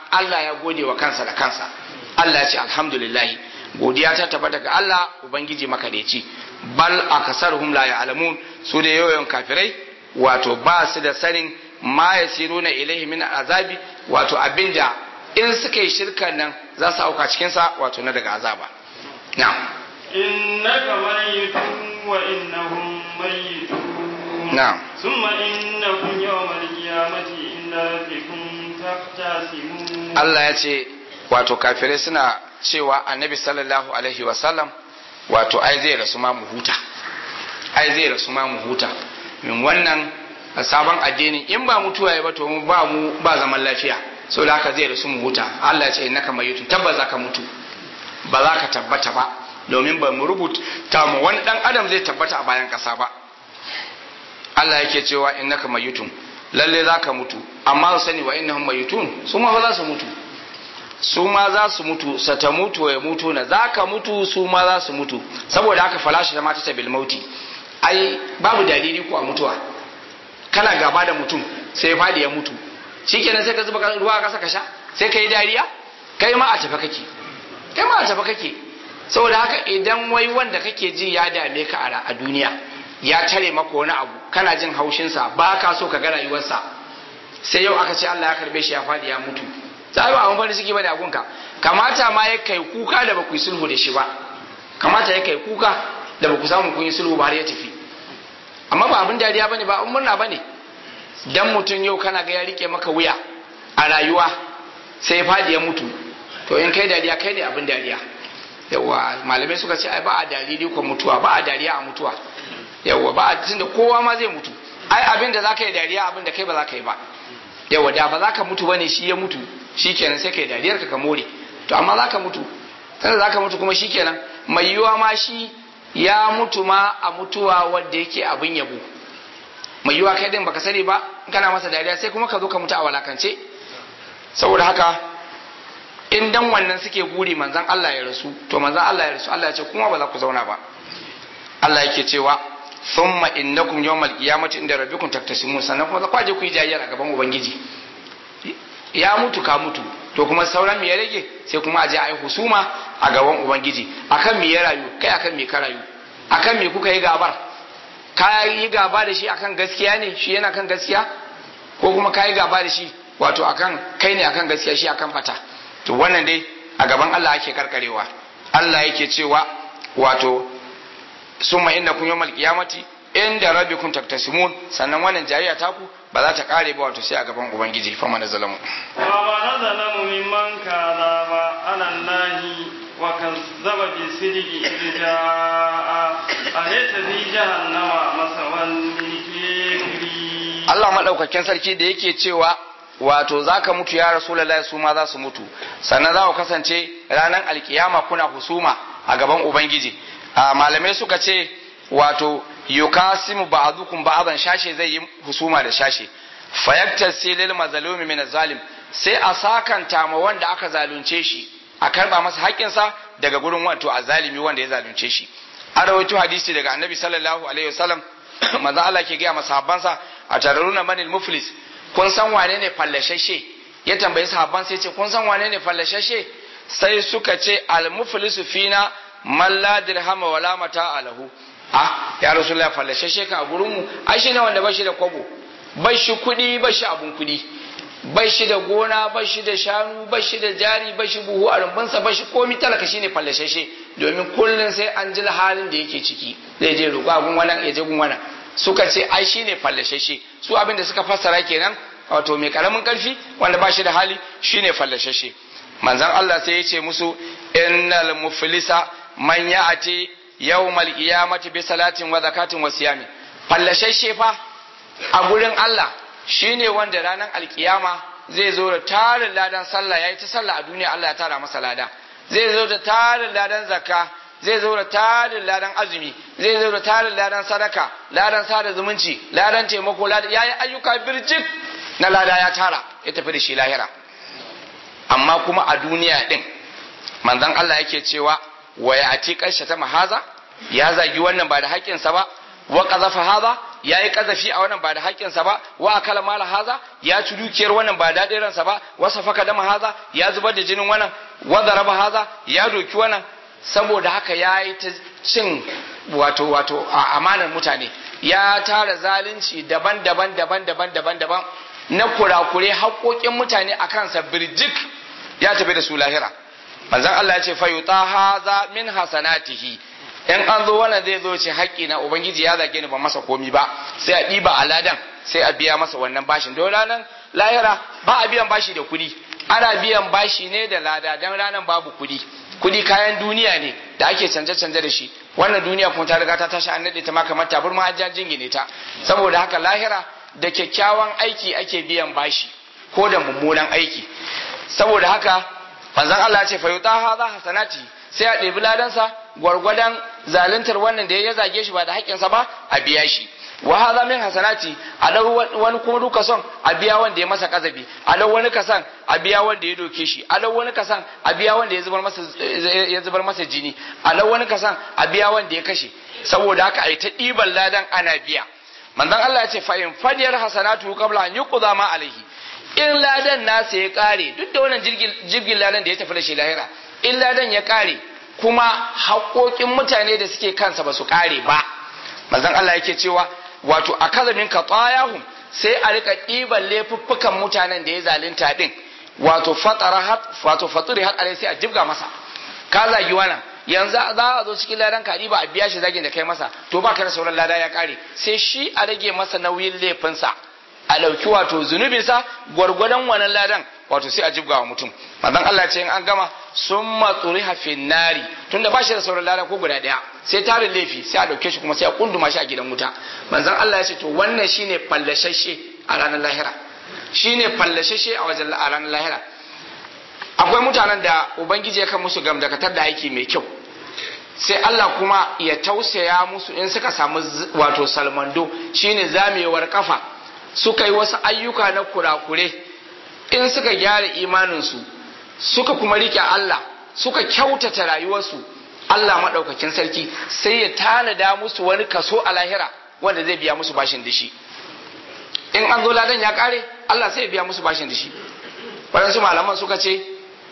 Allah ya gode wa kansa da kansa. Allah ya ce alhamdulillah, godiya ta tabbata ga Allah ubangiji makadeci. Bal akasaruhum la ya'lamun, su da yawan kafirai wato ba su da sanin ma yasiruna ilaihi min azabi, wato abinda in suka yi shirkan nan za su auka cikin sa wato na daga azaba. Na'am. Innaka mayyitun wa innahum mayyitun. Na'am. Thumma innakum yawmal qiyamati inda rabbikum tahtasimun. Allah ya ce wato kafirai suna cewa Annabi sallallahu alaihi wa sallam wato ai zai rasu ma mu huta. Ai zai rasu ma mu huta. Min wannan sabon addinin in ba mutuwa ya ba to mu ba zaman lafiya. So da haka zai rasu mu huta. Allah ya ce innaka mayyitun, tabbas zaka mutu. Ba za ka tabbata ba, domin ba mu rubuta mu wani dan adam zai tabbata a bayan kasa ba. Allah yake cewa innaka mayyitun, lalle zaka mutu, amma su sani wa innahum mayyitun, su ma za su mutu. Su ma za su mutu, satamutu wa yamutu na, zaka mutu su ma za su mutu. Saboda haka falashi da mata ta bil mauti. Ai babu dalili ko a mutuwa. Kana gaba da mutum sai fadi ya mutu. Shikenan sai ka zuba ruwa a kasa ka sha, sai ka yi dariya, kai ma a tafi kake. Kai ma a tafi kake. Saboda haka idan wai wanda kake ji ya dame ka a duniya, ya tare maka wani abu, kana jin haushinsa, ba ka so ka ga rayuwarsa, sai yau aka ce Allah ya karbe shi ya faɗi ya mutu. Sai ba amfani suke bane a gunka. Kamata ma ya kai kuka da ba ku yi sulhu da shi ba. Kamata ya kai kuka da ba ku samu kun yi sulhu ba har ya tafi. Amma ba abin dariya bane, ba abin murna bane. Dan mutum yau kana ga ya rike maka wuya a rayuwa sai ya faɗi ya mutu. To in kai dariya kai ne abin dariya. Yawa malamai suka ce ai ba a dalili ko mutuwa, ba a dariya a mutuwa. Yawa ba a tunda kowa ma zai mutu. Ai abin da zaka yi dariya abin da kai ba za ka yi ba. Yawa da ba za ka mutu bane shi ya mutu, shikenan sai kai dariyar ka more. To amma za ka mutu. Tunda za ka mutu kuma shikenan, mai yiwa ma shi ya mutu ma a mutuwa wanda yake abin yabo. Mai yiwa kai din baka sani ba, kana masa dariya sai kuma ka zo ka mutu a walakance. Saboda haka in dan wannan suke guri manzon Allah ya rasu, to manzon Allah ya rasu, Allah ya ce kuma ba za ku zauna ba. Allah yake cewa thumma innakum yawmal qiyamati inda rabbikum taktasimun, sannan kuma za ku je ku yi jayyar a gaban ubangiji. Ya mutu ka mutu, to kuma sauran me ya rage, sai kuma a je a yi husuma a gaban ubangiji. Akan me ya rayu, kai akan me ka rayu, akan me kuka yi gabar, ka yi gaba da shi akan gaskiya ne, shi yana kan gaskiya, ko kuma ka yi gaba da shi wato akan kai ne akan gaskiya, shi akan bata. To wannan dai a gaban Allah ake karkarewa. Allah yake cewa wato summa innakum yawmal qiyamati inda rabbikum taktasimun, sannan wannan jayayya taku ba za ta kare ba wato sai a gaban ubangiji. Fa man zalamu mimman kadaba ala allahi wa kazzaba bi sidqi idjaa alaysa fi jahannama masawan lil Allah madaukakin sarki da yake cewa wato zaka mutu ya rasulullahi, su ma za su mutu, sannan za ku kasance ranar alkiyama kuna husuma a gaban ubangiji. Malamai suka ce wato yukasimu ba'dukum ba'dan, shashe zai yi husuma da shashe. Fayaktasi lil mazlumi min zalim, sai a sakanta ma wanda aka zalunce shi, a karba masa haƙƙinsa daga gurin wato azalimi wanda ya zalunce shi. An rawaito hadisi daga Annabi sallallahu alaihi wasallam, manzo Allah ke ga masahabbansa, a tararuna manil muflis, kun san wane ne fallashashe? Ya tambayi sahabban sai ce kun san wane ne fallashashe? Sai suka ce al muflisu fina man la dirhama wala mata alahu. Ya rasulullahi fallashashe ka a gurin mu ai shi ne wanda bashi da kwabo, bashi kudi, bashi abun kudi, bashi da gona, bashi da shanu, bashi da jari, bashi buhu a rumbunsa, bashi komi, talaka shine fallashashe. Domin kullun sai an ji halin da yake ciki, zai je roƙa gun wannan ya je gun wannan. Suka ce ai shine fallashashe, su abin da suka fassara kenan, wato mai karamin karfi wanda ba shi da hali shine fallashashe. Manzon Allah sai ya ce musu innal muflisa man ya'ati yawmal qiyamati bi salatin wa zakatin wa siyami. Fallashashe fa a gurin Allah shine wanda ranar alkiyama zai zo da tarin ladan sallah, yayi ta sallah a duniya Allah ya tara masa lada, zai zo da tarin ladan zakka, zai zo da tarin ladan azumi, zai zo da tarin ladan sadaka, ladan sada zumunci, ladan taimako, ladan yayi ayyuka birjik na lada ya tara, ya tafi da shi lahira. Amma kuma a duniya din manzon Allah yake cewa wa ya'ti qashata mahaza, ya zagi wannan ba da haƙƙinsa ba, wa qazafa haza yayi kazafi a wannan ba da haƙƙinsa ba wa akala mala haza ya ci dukiyar wannan ba da ransa ba wa safaka dama haza ya zubar da jinin wannan wa daraba haza ya doki wannan saboda haka yayi ta cin wato amanar mutane ya tara zalunci daban-daban na kurakure haƙoƙin mutane a kansa birjik ya tafi da su lahira manzon Allah ya ce fa yuta haza min hasanatihi in an zo wannan zai zo ce haƙƙi na ubangiji ya zage ni ban masa komi ba sai a ɗiba aladan sai a biya masa wannan bashin don ranar lahira ba a biyan bashi da kuɗi ana biyan bashi ne da lada don ranar babu kuɗi kayan duniya ne da ake canje-canje da shi wannan duniya kuma ta riga ta tashi an naɗe ta ma kamar taburma an jingine ta saboda haka lahira da kyakkyawan aiki ake biyan bashi ko da mummunan aiki saboda haka manzon Allah ya ce fayuta haza hasanati sai a ɗebi ladansa gwargwadon zaluntar wannan da ya zage shi ba da haƙƙinsa ba a biya shi wa haza min hasanati a dau wani kuma duka son a biya wanda ya masa kazabi a dau wani kasan a biya wanda ya doke shi a dau wani kasan a biya wanda ya zubar masa jini a dau wani kasan a biya wanda ya kashe saboda haka ai ta ɗiban ladan ana biya manzon Allah ya ce fa in fadiyar hasanatu qabla an yuqda ma alaihi in ladan nasa ya kare duk da wannan jirgin ladan da ya tafi da shi lahira in ladan ya kare kuma haƙoƙin mutane da suke kansa ba su kare ba manzon Allah yake cewa wato akazamin ka tayahum sai a rika ɗiban laifuffukan mutanen da ya zalunta din wato faturi har alai sai a jibga masa ka zagi wannan yanzu za a zo cikin ladan ka ba a biya shi zagin da kai masa to ba ka da sauran lada ya kare sai shi a rage masa nauyin laifinsa a ɗauki wato zunubinsa gwargwadon wannan ladan wato sai a jibga wa mutum manzon Allah ce in an gama sun matsuri hafin nari tunda ba shi da sauran lada ko guda ɗaya sai tarin laifi sai a ɗauke shi kuma sai a kunduma shi a gidan wuta manzon Allah ya ce to wannan shine fallashashe a ranar lahira shine fallashashe a wajen a ranar lahira akwai mutanen da ubangiji ya kan musu gamdakatar da aiki mai kyau sai Allah kuma ya tausaya musu in suka samu wato salmando shine zamewar kafa suka yi wasu ayyuka na kurakure in suka gyara imaninsu suka kuma rike Allah suka kyautata rayuwarsu Allah maɗaukakin sarki sai ya tanada musu wani kaso a lahira wanda zai biya musu bashin da shi in an zo ladan ya kare Allah sai ya biya musu bashin da shi waɗansu malaman suka ce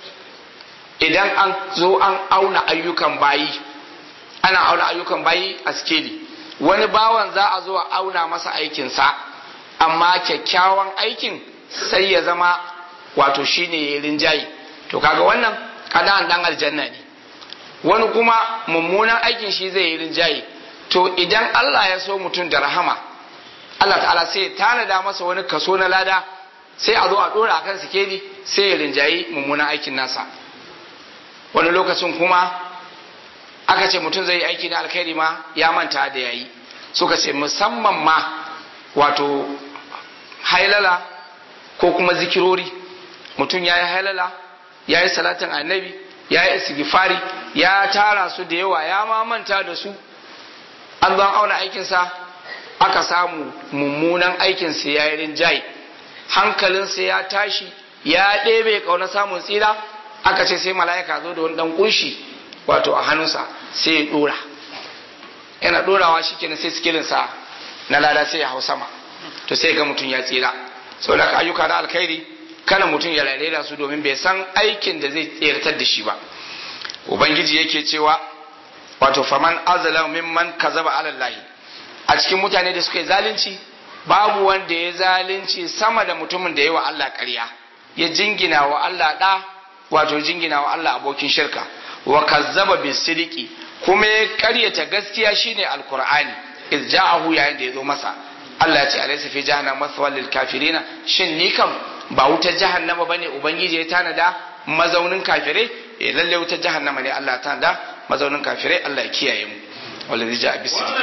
idan an zo an auna ayyukan bayi ana auna ayyukan bayi a skeli wani bawan za a zo a auna masa aikinsa amma kyakkyawan aikin sai ya zama wato shine ya rinjaye to kaga wannan kadan dan aljanna ne wani kuma mummunan aikin shi zai yi rinjaye to idan Allah ya so mutum da rahama Allah ta'ala sai ya tanada masa wani kaso na lada sai a zo a dora akan sikeli sai ya rinjaye mummunan aikin nasa wani lokacin kuma aka ce mutum zai yi aiki na alkhairi ma ya manta da yayi suka ce musamman ma wato hailala ko kuma zikirori mutum ya yi hailala ya yi salatin annabi ya yi istighfari ya tara su da yawa ya ma manta da su an zo auna aikinsa aka samu mummunan aikinsa ya yi rinjaye hankalinsa ya tashi ya ɗebe ƙauna samun tsira aka ce sai mala'ika zo da wani ɗan kunshi wato a hannunsa sai ya ɗora yana ɗorawa shi kenan sai sikilinsa na lada sai ya hau sama to sai ga mutum ya tsira saboda ayyuka na alkhairi kana mutum ya rarera su domin bai san aikin da zai tsirtar da shi ba ubangiji yake cewa wato faman azala mimman kazaba ala Allah a cikin mutane da suka yi zalunci babu wanda ya zalunci sama da mutumin da ya wa Allah ƙarya ya jingina wa Allah da wato jingina wa Allah abokin shirka wa kazzaba bisidiki kuma ya ƙaryata gaskiya shine alqur'ani iz ja'ahu yayin da ya zo masa Allah ya ce alaysa fi jahannama mathwal lil kafirina shin ni kam ba wutar jahannama bane ubangiji ya tanada mazaunin kafirai lalle wutar jahannama ne Allah ya tanada mazaunin kafirai Allah ya kiyaye mu wallazi ja'a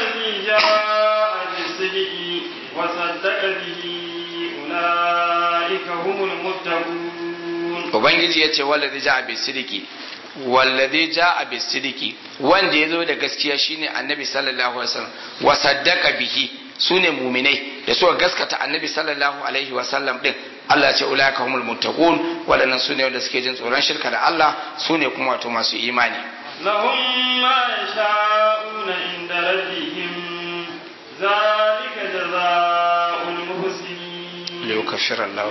bisidiki wa saddaqa bihi ulaika humul muttaqun ubangiji ya ce wallazi ja'a bisidiki wallazi ja'a bisidiki wanda yazo da gaskiya shine annabi sallallahu alaihi wasallam wa saddaqa bihi sune muminai da suka gaskata annabi sallallahu alaihi wasallam din Allah ya ce ulaika humul muttaqun wadannan sune wanda suke jin tsoron shirka da Allah sune kuma wato masu imani lahum ma yasha'una inda rabbihim ذلك جزاء المحسنين ليكفر الله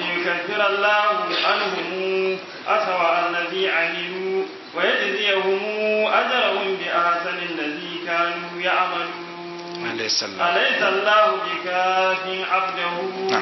عنهم أسوأ الذي عملوا ويجزيهم أجرهم بأحسن الذي كانوا يعملون أليس الله بكاف عبده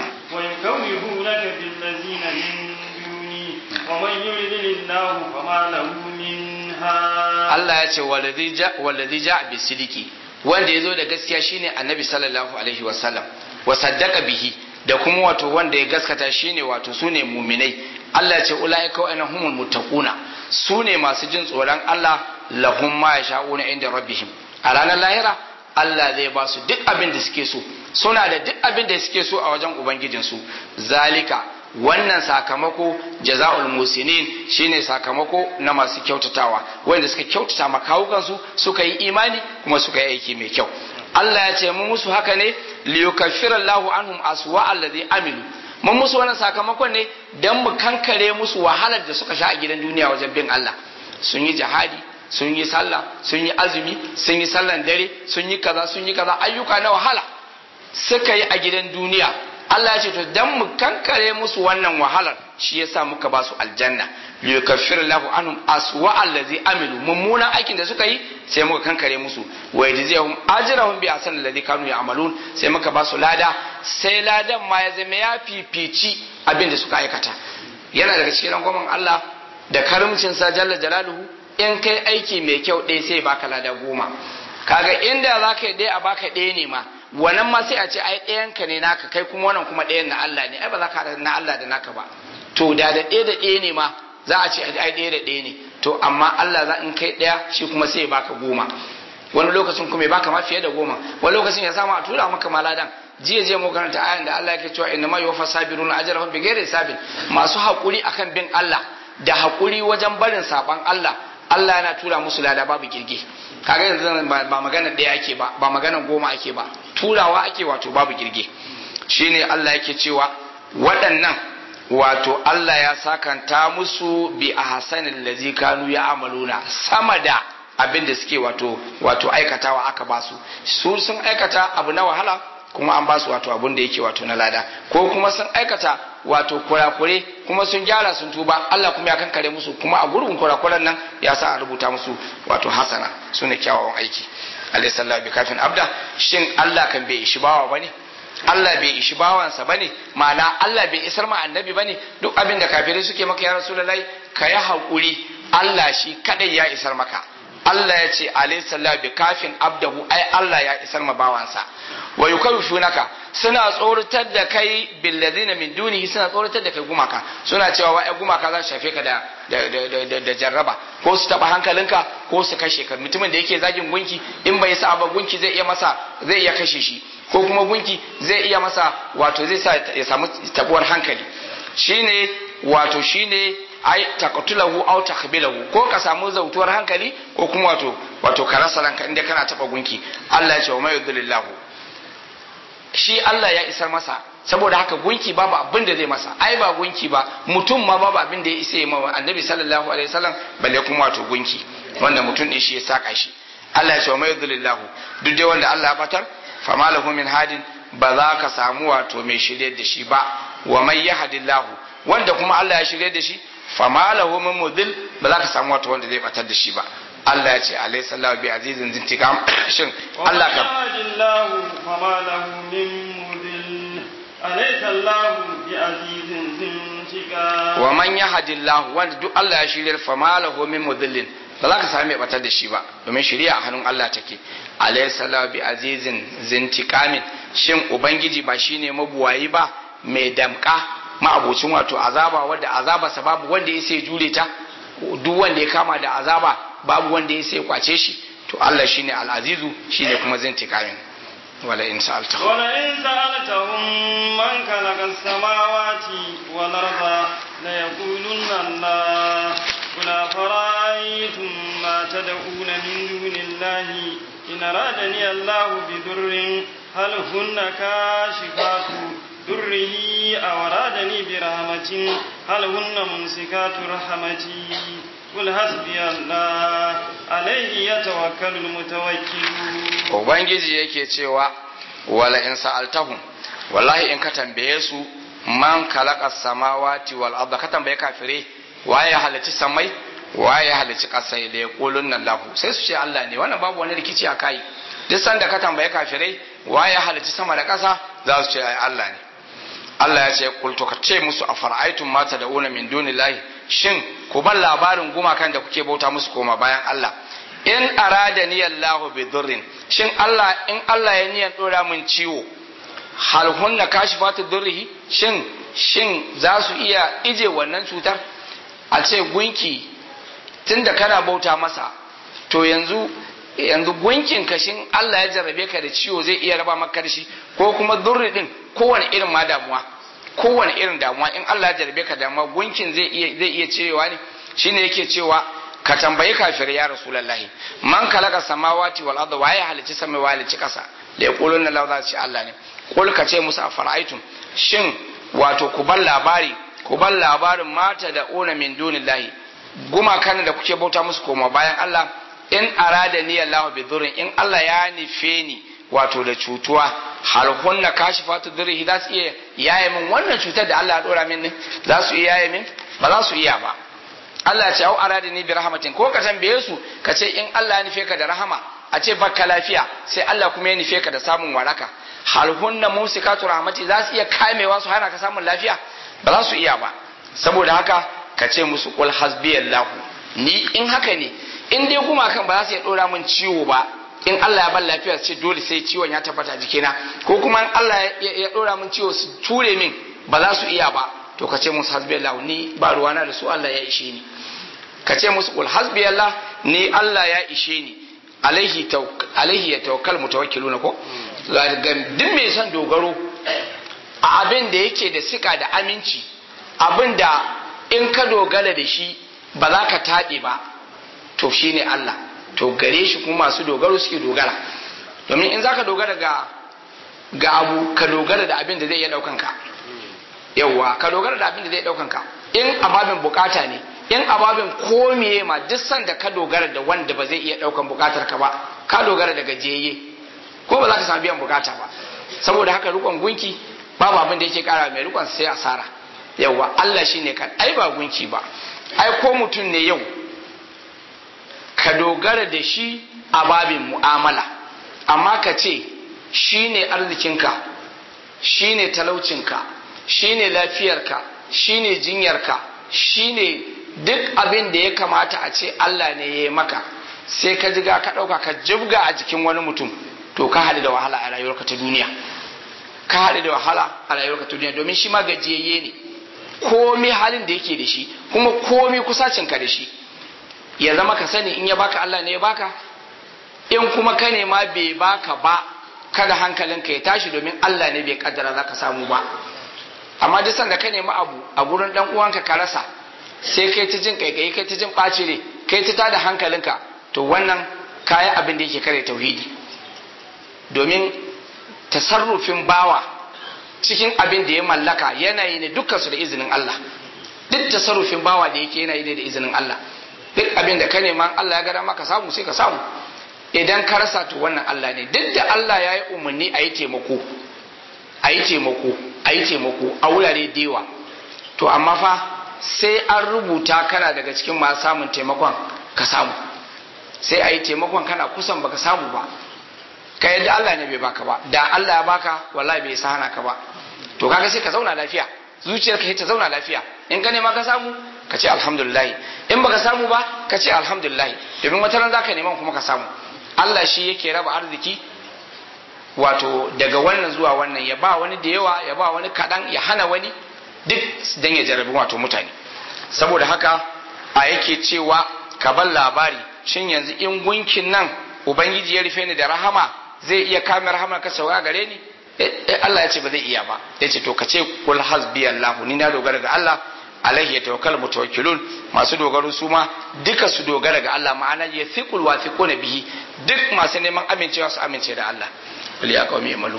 ويكوفونك بالذين من دونه ومن يضلل الله فما له من هاد. Allah ya ce wallazi ja'a bisidiki, wanda yazo da gaskiya shine annabi sallallahu alaihi wasallam, wa saddaqa bihi, da kuma wato wanda ya gaskata shine wato sune mu'minai. Allah ya ce ulaika wa annahumul muttaquna, sune masu jin tsoron Allah, lahum ma yasha'una inda rabbihim. A ranar lahira Allah zai ba su duk abin da suke so, suna da duk abin da suke so a wajen ubangijinsu. Zalika, wannan sakamako jaza'ul musinin, shine sakamako na masu kyautatawa, wanda suka kyautata makawukansu, suka yi imani kuma suka yi aiki mai kyau. Allah ya ce mun musu haka ne liyukaffira Allahu anhum aswa alladhi amilu, mun musu wannan sakamakon ne dan mu kankare musu wahalar da suka sha a gidan duniya wajen bin Allah. Sun yi jihadi, sun yi sallah, sun yi azumi, sun yi sallan dare, sun yi kaza ayyuka na wahala suka yi a gidan duniya. Allah ya ce to dan mu kankare musu wannan wahalar, shi yasa muka ba su aljanna liyukaffir lahu anhum aswa allazi amilu, mummunan aikin da suka yi sai muka kankare musu, wa yajzihum ajrahum bi ahsani allazi kanu ya'malun, sai muka ba su lada, sai ladan ma ya zama ya fifici abin da suka aikata. Yana daga cikin rangwamen Allah da karimcin sa jalla jalaluhu, in kai aiki mai kyau ɗaya sai baka lada 10. Kaga inda zaka yi ɗaya a baka ɗaya ne ma, wannan ma sai a ce ai ɗayan ka ne naka, kai kuma wannan kuma ɗayan na Allah ne, ai ba za ka haɗa na Allah da naka ba. To da ɗaya da ɗaya ne ma za a ce ai ɗaya da ɗaya ne, to amma Allah za in kai ɗaya shi kuma sai ya baka 10, wani lokacin kuma ya baka ma fiye da 10, wani lokacin ya samu a tura maka maladan. Jiya mu karanta ayan da Allah yake cewa innama yuwaffa sabiruna ajrahum bighairi hisabin, masu hakuri akan bin Allah da hakuri wajen barin saban Allah, Allah yana tura musu lada babu kirge. Kaga yanzu ba magana ɗaya ake ba, ba magana 10 ake ba, turawa ake wato babu kirge. Shine Allah yake cewa waɗannan wato Allah ya sakanta musu bi ahsanil ladzi kanu ya'maluna, sama da abin da suke wato aikatawa aka ba su. Su sun aikata abu na wahala kuma an ba su wato abin da yake wato na lada, ko kuma sun aikata wato kurakure kuma sun gyara sun tuba, Allah kuma ya kankare musu, kuma a gurbin kurakuren nan ya sa a rubuta musu wato hasana, sune kyawawan aiki. Alayhi sallahu bi kafin abda, shin Allah kan bai ishi bawa bane? Allah bai ishi bawansa bane? Ma'ana Allah bai isar ma annabi bane? Duk abin da kafirai suke maka ya rasulullahi ka yi hakuri, Allah shi kadai ya isar maka. Allah ya ce alayhi sallahu bi kafin abdahu, ai Allah ya isar ma bawansa. Wa yukawfunaka, suna tsoratar da kai bil ladina min dunihi, suna tsoratar da kai gumaka, suna cewa wai gumaka za su shafe ka da jarraba, ko su taba hankalinka ko su kashe ka. Mutumin da yake zagin gunki, in bai sa ba gunki zai iya kashe shi, ko kuma gunki zai iya masa wato zai sa ya samu tabuwar hankali. Shine ai taqtulahu aw takhbilahu, ko ka samu zautuwar hankali ko kuma wato ka rasa ranka inda kana taba gunki. Allah ya ce wa may yudlillahu, shi Allah ya isar masa, saboda haka gunki babu abin da zai masa, ai ba gunki ba, mutum ma babu abin da ya isa ma annabi sallallahu alaihi wasallam, balle kuma wato gunki wanda mutum din shi ya saka shi. Allah ya ce wa may yudlillahu, duk dai wanda Allah ya batar fama lahu min hadin, ba za ka samu wato mai shirye da shi ba. Wa may yahdillahu, wanda kuma Allah ya shirye da shi fama lahu min mudil, ba za ka samu wato wanda zai batar da shi ba. Allah ya ce alayhi sallahu bi azizin zintikam, shin Allah kam fama lahu min mudil, alayhi sallahu bi azizin zintikam. Wa man yahdillahu, wanda duk Allah ya shirye fama lahu min mudillin, ba za ka sami mai batar da shi ba, domin shari'a a hannun Allah take. Alayhi sallahu bi azizin zintikamin, shin ubangiji ba shine mabuwayi ba, mai damka, ma'abucin wato azaba, wanda azaba sababu wanda ya sai jure ta, duk wanda ya kama da azaba babu wanda ya sai kwace shi. To Allah shine al-azizu, shine kuma zintikamin. wala in sa'altahum man khalaqa as-samawati wal arda la yaqulunna Allah qul afara'aytum ma tad'una min dunillahi in aradani Allah bi durrin hal hunna kashifatu durrihi aw aradani bi rahmatin hal hunna mumsikatu rahmati قل حسبي الله عليه يتوكل المتوكلون. Ubangiji yake cewa wala in sa'altahum wallahi in ka tambaye su man khalaqa samawati wal arda ka tambaye kafire waye halicci samai waye halicci kasai da yaqulun Allahu sai su ce Allah ne wannan babu wani rikici a kai duk sanda ka tambaye kafirai waye halicci sama da kasa za su ce ai Allah ne Allah ya ce kul to ka ce musu afara'aytum ma tad'una min dunillahi shin ku bar labarin gumakan da kuke bauta musu koma bayan Allah in aradani Allahu bi dhurrin shin Allah in Allah ya niyan dora min ciwo hal hunna kashifatu dhurrihi shin za su iya ije wannan cutar a ce gunki tunda kana bauta masa to yanzu gunkin ka shin Allah ya jarrabe ka da ciwo zai iya raba maka da shi ko kuma dhurri din kowane irin ma damuwa kowane irin damuwa in Allah ya jarrabe ka damuwa gunkin zai iya cirewa ne shine yake cewa ka tambayi kafir ya rasulullahi man khalaqa samawati wal arda waye halici sama wa halici kasa da yaquluna la za ci Allah ne kul ka ce musu afara'aytum shin wato ku bar labarin mata da una min dunillahi gumakan da kuke bauta musu koma bayan Allah in arada ni Allah bi dhurrin in Allah ya nife ni wato da cutuwa hal hunna kashifatu dhurrihi za su iya yaye min wannan cutar da Allah ya dora min ne za su iya yaye min ba za su iya ba Allah ya ce au arada ni bi rahmatin ko ka tambaye su ka ce in Allah ya nufe ka da rahama a ce baka lafiya sai Allah kuma ya nufe ka da samun waraka hal hunna musikatu rahmati za su iya kamewa su hana ka samun lafiya ba za su iya ba saboda haka ka ce musu qul hasbiyallahu ni in haka ne in dai kuma kan ba za su iya dora min ciwo ba in Allah ya ban lafiya ce dole sai ciwon ya tabbata jikina ko kuma in Allah ya dora min ciwo su ture min ba za su iya ba to ka ce musu hasbiyallahu ni ba ruwana da su Allah ya ishe ni ka ce musu qul hasbiyallah ni Allah ya ishe ni alaihi ya tawakkal mutawakkiluna ko duk mai son dogaro a abin da yake da sika da aminci abin da in ka dogara da shi ba za ka taɓe ba to shi ne Allah to gare shi kuma masu dogaro suke dogara domin in za ka dogara ga abu ka dogara da abin da zai iya ɗaukan ka yawwa ka dogara da abin da zai ɗaukan ka in ababin bukata ne in ababin komiye ma duk sanda ka dogara da wanda ba zai iya ɗaukan bukatar ka ba ka dogara da gajiyayye ko ba za ka samu biyan bukata ba saboda haka rukon gunki babu abin da yake kara mai rukon sai asara yawwa Allah shine kan ai ba gunki ba ai ko mutum ne yau ka dogara da shi a babin mu'amala amma ka ce shine arzikinka shine talaucinka shine lafiyarka shine jinyarka shine duk abin da ya kamata a ce Allah ne ya yi maka sai ka jiga ka ɗauka ka jibga a jikin wani mutum to ka haɗu da wahala a rayuwarka ta duniya ka haɗu da wahala a rayuwarka ta duniya domin shi ma gajiyayye ne komi halin da yake da shi kuma komi kusacinka da shi ya zama ka sani in ya baka Allah ne ya baka in kuma ka nema bai baka ba kada hankalinka ya tashi domin Allah ne bai kaddara za ka samu ba amma duk sanda ka nema abu a gurin dan uwanka ka rasa sai kai ta jin kaikayi kai ta jin ɓaci ne kai ta tada hankalinka to wannan kayi abin da yake kare tauhidi domin tasarrufin bawa cikin abin da ya mallaka yanayi ne dukkan su da izinin Allah duk tasarrufin bawa da yake yanayi ne da izinin Allah duk abin da ka nema Allah ya gada maka samu sai ka samu idan ka rasa to wannan Allah ne duk da Allah ya yi umarni a yi taimako a wurare da yawa to amma fa sai an rubuta kana daga cikin masu samun taimakon ka samu sai a yi taimakon kana kusan baka samu ba ka yadda Allah ne bai baka ba da Allah ya baka wallahi bai sa hana ka ba to kaga sai ka zauna lafiya zuciyarka ta zauna lafiya in ka nema ka samu ka ce alhamdulillah in baka samu ba ka ce alhamdulillah domin wata ran zaka neman kuma ka samu Allah shi yake raba arziki wato daga wannan zuwa wannan ya ba wani da yawa ya ba wani kadan ya hana wani duk dan ya jarabi wato mutane saboda haka a yake cewa ka bar labari shin yanzu in gunkin nan ubangiji ya rufe ni da rahama zai iya kame rahama ka sauka gare ni Allah ya ce ba zai iya ba ya ce to ka ce kul hasbiyallahu ni na dogara ga Allah alaihi yatawakkal mutawakkilun masu dogaro su ma duka su dogara ga Allah ma'ana ya thiqul wathiquna bihi duk masu neman amincewa su amince da Allah qul ya qaumi imalu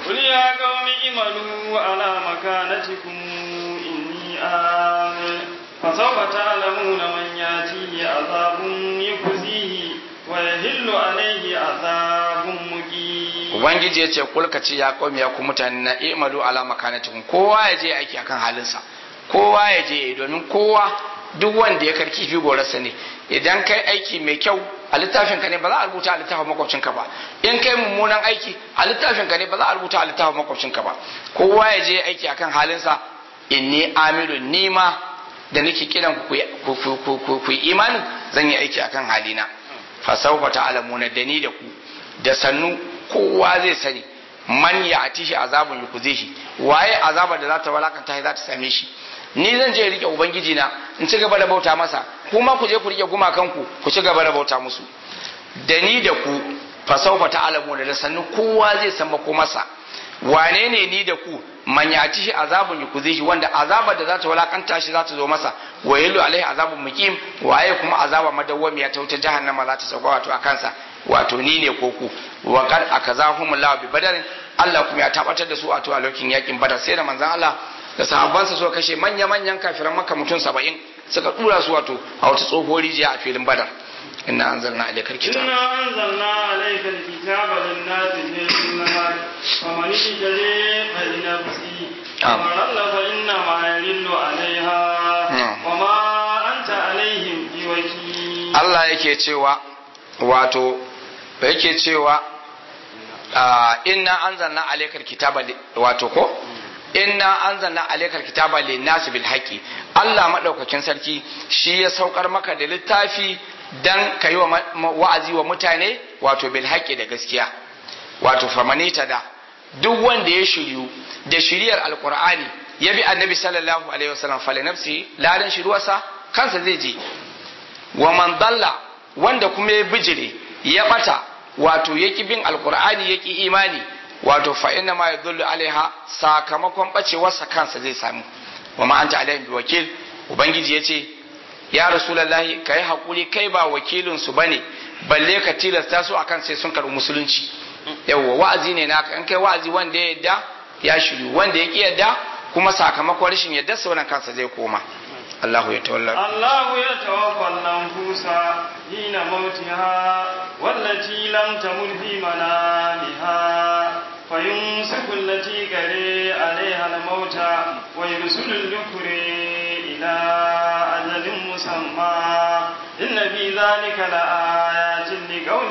ala makanatikum inni amin fasawfa ta'lamuna man yati azabun yukhzihi wa yahillu alayhi azabun muqim ubangiji ya ce kulka ce ya qaumi ya ku mutane na i'malu ala makanatikum kowa ya je aiki akan halinsa kowa ya je domin kowa duk wanda ya karki fi gorarsa ne idan kai aiki mai kyau a littafin ka ne ba za a rubuta a littafin makwabcinka ba in kai mummunan aiki a littafin ka ne ba za a rubuta a littafin makwabcinka ba kowa ya je aiki akan halinsa inni amilu nima da nake kiran ku imanin zan yi aiki akan halina fa sawfa ta'lamuna da ni da ku da sannu kowa zai sani man ya atishi azabun yukuzihi waye azaba da za ta walakanta za ta same shi ni zan je rike ubangiji na in ci gaba da bauta masa kuma ku je ku rike gumakanku ku ci gaba da bauta musu da ni da ku fa sawfa ta'lamuna da sannu kowa zai san mako masa wane ne ni da ku man yati shi azabun yukuzihi wanda azaba da za ta walakanta shi za ta zo masa wa yalu alaihi azabun muqim waye kuma azaba madawwamiya ta wuta jahannama za ta sauka wato a kansa wato ni ne ko ku wa qad akazahumullahu bi badarin Allah kuma ya tabbatar da su wato a lokacin yakin badar sai da manzon Allah da sahabbansa suka kashe manya-manyan kafiran makka mutum 70 suka dura su wato a wata tsohuwar rijiya a filin badar inna anzalna alaykal kitaba inna anzalna alaykal kitaba lin-nasi fil nahar faman ijtari fa linafsi wa alla fa inna ma yalillu alaiha wa ma anta alaihim biwakil Allah yake cewa wato yake cewa inna anzalna alaykal kitaba wato ko inna anzalna alaykal kitaba lin-nasi bil haqqi Allah madaukakin sarki shi ya saukar maka da littafi dan kai wa wa'azi wa mutane wato bil haqqi da gaskiya wato famanita da duk wanda ya shiryu da shiriyar alqur'ani ya bi annabi sallallahu alaihi wasallam fa nafsi ladan shiruwarsa kansa zai je wa man dalla wanda kuma ya bijire ya bata wato yaki bin alqur'ani yaki imani wato fa inna ma yadullu alaiha sakamakon bacewarsa kansa zai samu wa ma anta alaihim biwakil ubangiji yace ya rasulullahi kai hakuri kai ba wakilin su bane balle ka tilasta su akan sai sun karbi musulunci yawa wa'azi ne naka in kai wa'azi wanda ya yadda ya shiru wanda ya ki yadda kuma sakamakon rashin yadda sa wannan kansa zai koma Allahu ya tawalla Allahu ya tawaffa al-anfusa hina mautiha wallati lam tamut fi manamiha فيمسك التي كري عليها الموت ويرسل الذكر إلى أجل مسمى إن في ذلك لآيات لقوم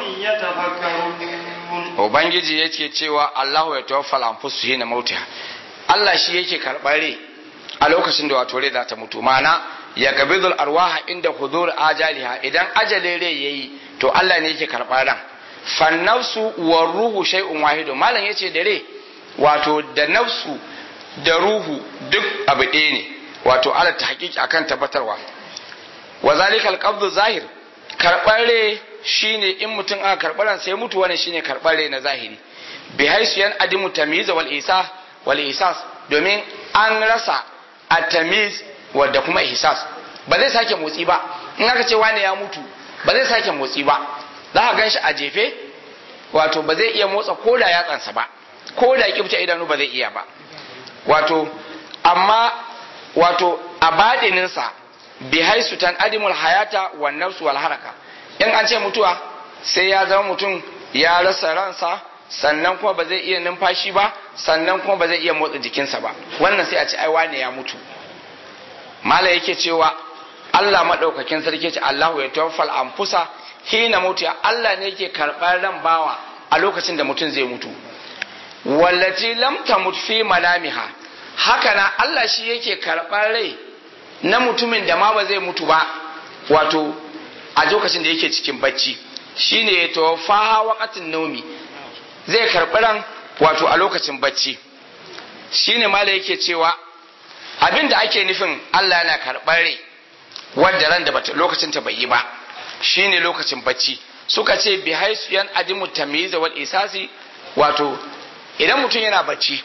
يتفكرون Ubangiji yake cewa Allahu ya tawaffal anfusu hina mautiha Allah shi yake karbare a lokacin da wato rai za ta mutu mana ya qabidul arwaha inda hudur ajaliha idan ajalin rai yayi to Allah ne yake karbar ran fannafsu wa ruhu shay'un wahidu malam yace dare wato da nafsu da ruhu duk abu ɗaya ne wato ala ta hakiki akan tabbatarwa wa zalika alqabdu zahir karbare shine in mutum aka karbaran sai mutuwa ne shine karbare na zahiri bi haisu yan adimu tamyiz wal ihsas domin an rasa at-tamyiz wadda kuma ihsas ba zai sake motsi ba in aka ce wani ya mutu ba zai sake motsi ba za ka gan shi a jefe wato ba zai iya motsa ko da yatsansa ba ko da kibta idanu ba zai iya ba wato amma wato a baɗininsa bi haisu tan adimul hayata wan nafsu wal haraka in an ce mutuwa sai ya zama mutum ya rasa ransa sannan kuma ba zai iya numfashi ba sannan kuma ba zai iya motsa jikinsa ba wannan sai a ce ai wane ya mutu mala yake cewa Allah madaukakin sarki ce Allahu ya tawaffal anfusa hina mutu Allah ne yake karɓar ran bawa a lokacin da mutum zai mutu wallati lam tamut fi manamiha haka na Allah shi yake karɓar rai na mutumin da ma ba zai mutu ba wato a lokacin da yake cikin bacci shine ya tawaffaha waqatin naumi zai karɓi ran wato a lokacin bacci shine mala yake cewa abinda ake nufin Allah yana karɓar rai wanda ran da lokacin ta bai yi ba shine lokacin bacci suka ce bi haisu yan adimu tamyiz wal isasi wato idan mutum yana bacci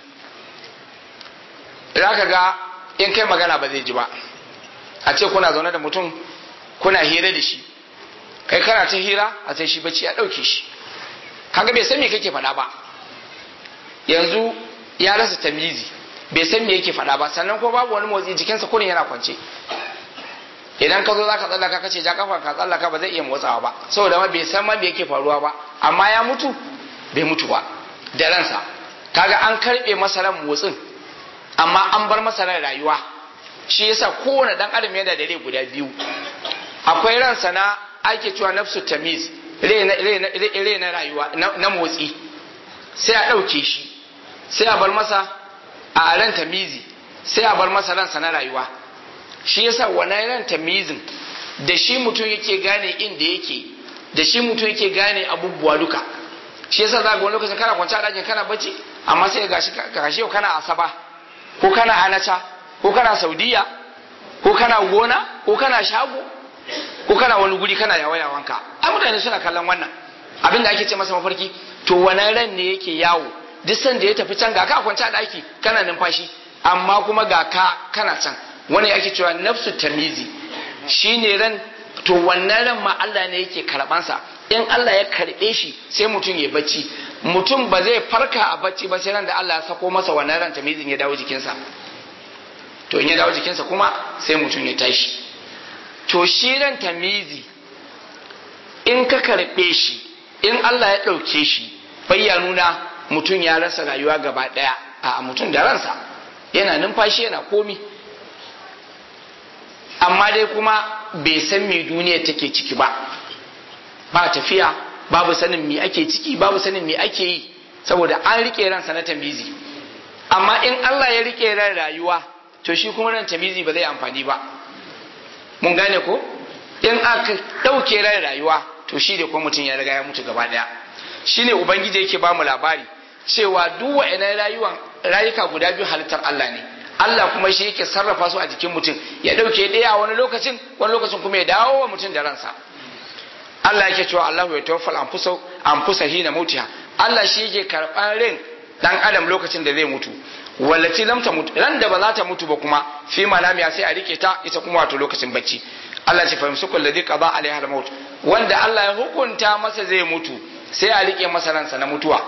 zaka ga in kai magana ba zai ji ba a ce kuna zaune da mutum kuna hira da shi kai kana ta hira a sai shi bacci ya dauke shi kaga bai san me kake faɗa ba yanzu ya rasa tamyizi bai san me yake faɗa ba sannan ko babu wani motsi jikinsa kurin yana kwance idan ka zo za ka tsallaka ka ce ja kafa ka tsallaka ba zai iya motsawa ba saboda ma bai san ma me yake faruwa ba amma ya mutu bai mutu ba da ransa kaga an karbe masa ran motsin amma an bar masa ran rayuwa shi yasa kowane dan adam yana da rai guda biyu akwai ransa na ake cewa nafsu tamiz rai na rayuwa na motsi sai a ɗauke shi sai a bar masa a ran tamizi sai a bar masa ransa na rayuwa shi yasa wannan ran tamizin da shi mutum yake gane inda yake da shi mutum yake gane abubuwa duka shi yasa za ga wani lokacin kana kwance a ɗakin kana bacci amma sai gashi yau kana asaba ko kana anacha ko kana saudiya ko kana gona ko kana shago ko kana wani guri kana yawayawanka ai mutane suna kallon wannan abin da ake ce masa mafarki to wannan ran ne yake yawo duk sanda ya tafi can ga ka kwance a ɗaki kana numfashi amma kuma ga ka kana can wani ake cewa nafsu tamizi shine ran to wannan ran ma Allah ne yake karbansa in Allah ya karbe shi sai mutum ya bacci mutum ba zai farka a bacci ba sai ran da Allah ya sako masa wannan ran tamizin ya dawo jikinsa to in ya dawo jikinsa kuma sai mutum ya tashi to shi ran tamizi in ka karbe shi in Allah ya ɗauke shi bai ya nuna mutum ya rasa rayuwa gaba ɗaya a mutum da ransa yana numfashi yana komi amma dai kuma bai san me duniya take ciki ba ba tafiya babu sanin me ake ciki babu sanin me ake yi saboda an rike ransa na tamizi amma in Allah ya rike ran rayuwa to shi kuma ran tamizi ba zai amfani ba mun gane ko in aka ɗauke ran rayuwa to shi da kuma mutum ya riga ya mutu gaba daya shine ubangiji yake ba mu labari cewa duk wa'annan rayuka guda biyu halittar Allah ne Allah kuma shi yake sarrafa su a jikin mutum ya dauke daya wani lokacin kuma ya dawo wa mutum da ransa Allah yake cewa Allahu ya tawaffal anfusa hina mautiha Allah shi yake karban ran dan adam lokacin da zai mutu wallati lam tamut ran da ba za ta mutu ba kuma fi malamiya sai a rike ta ita kuma wato lokacin bacci Allah ya fahimsu kullu ladhi qada alaiha al-maut wanda Allah ya hukunta masa zai mutu sai a rike masa ransa na mutuwa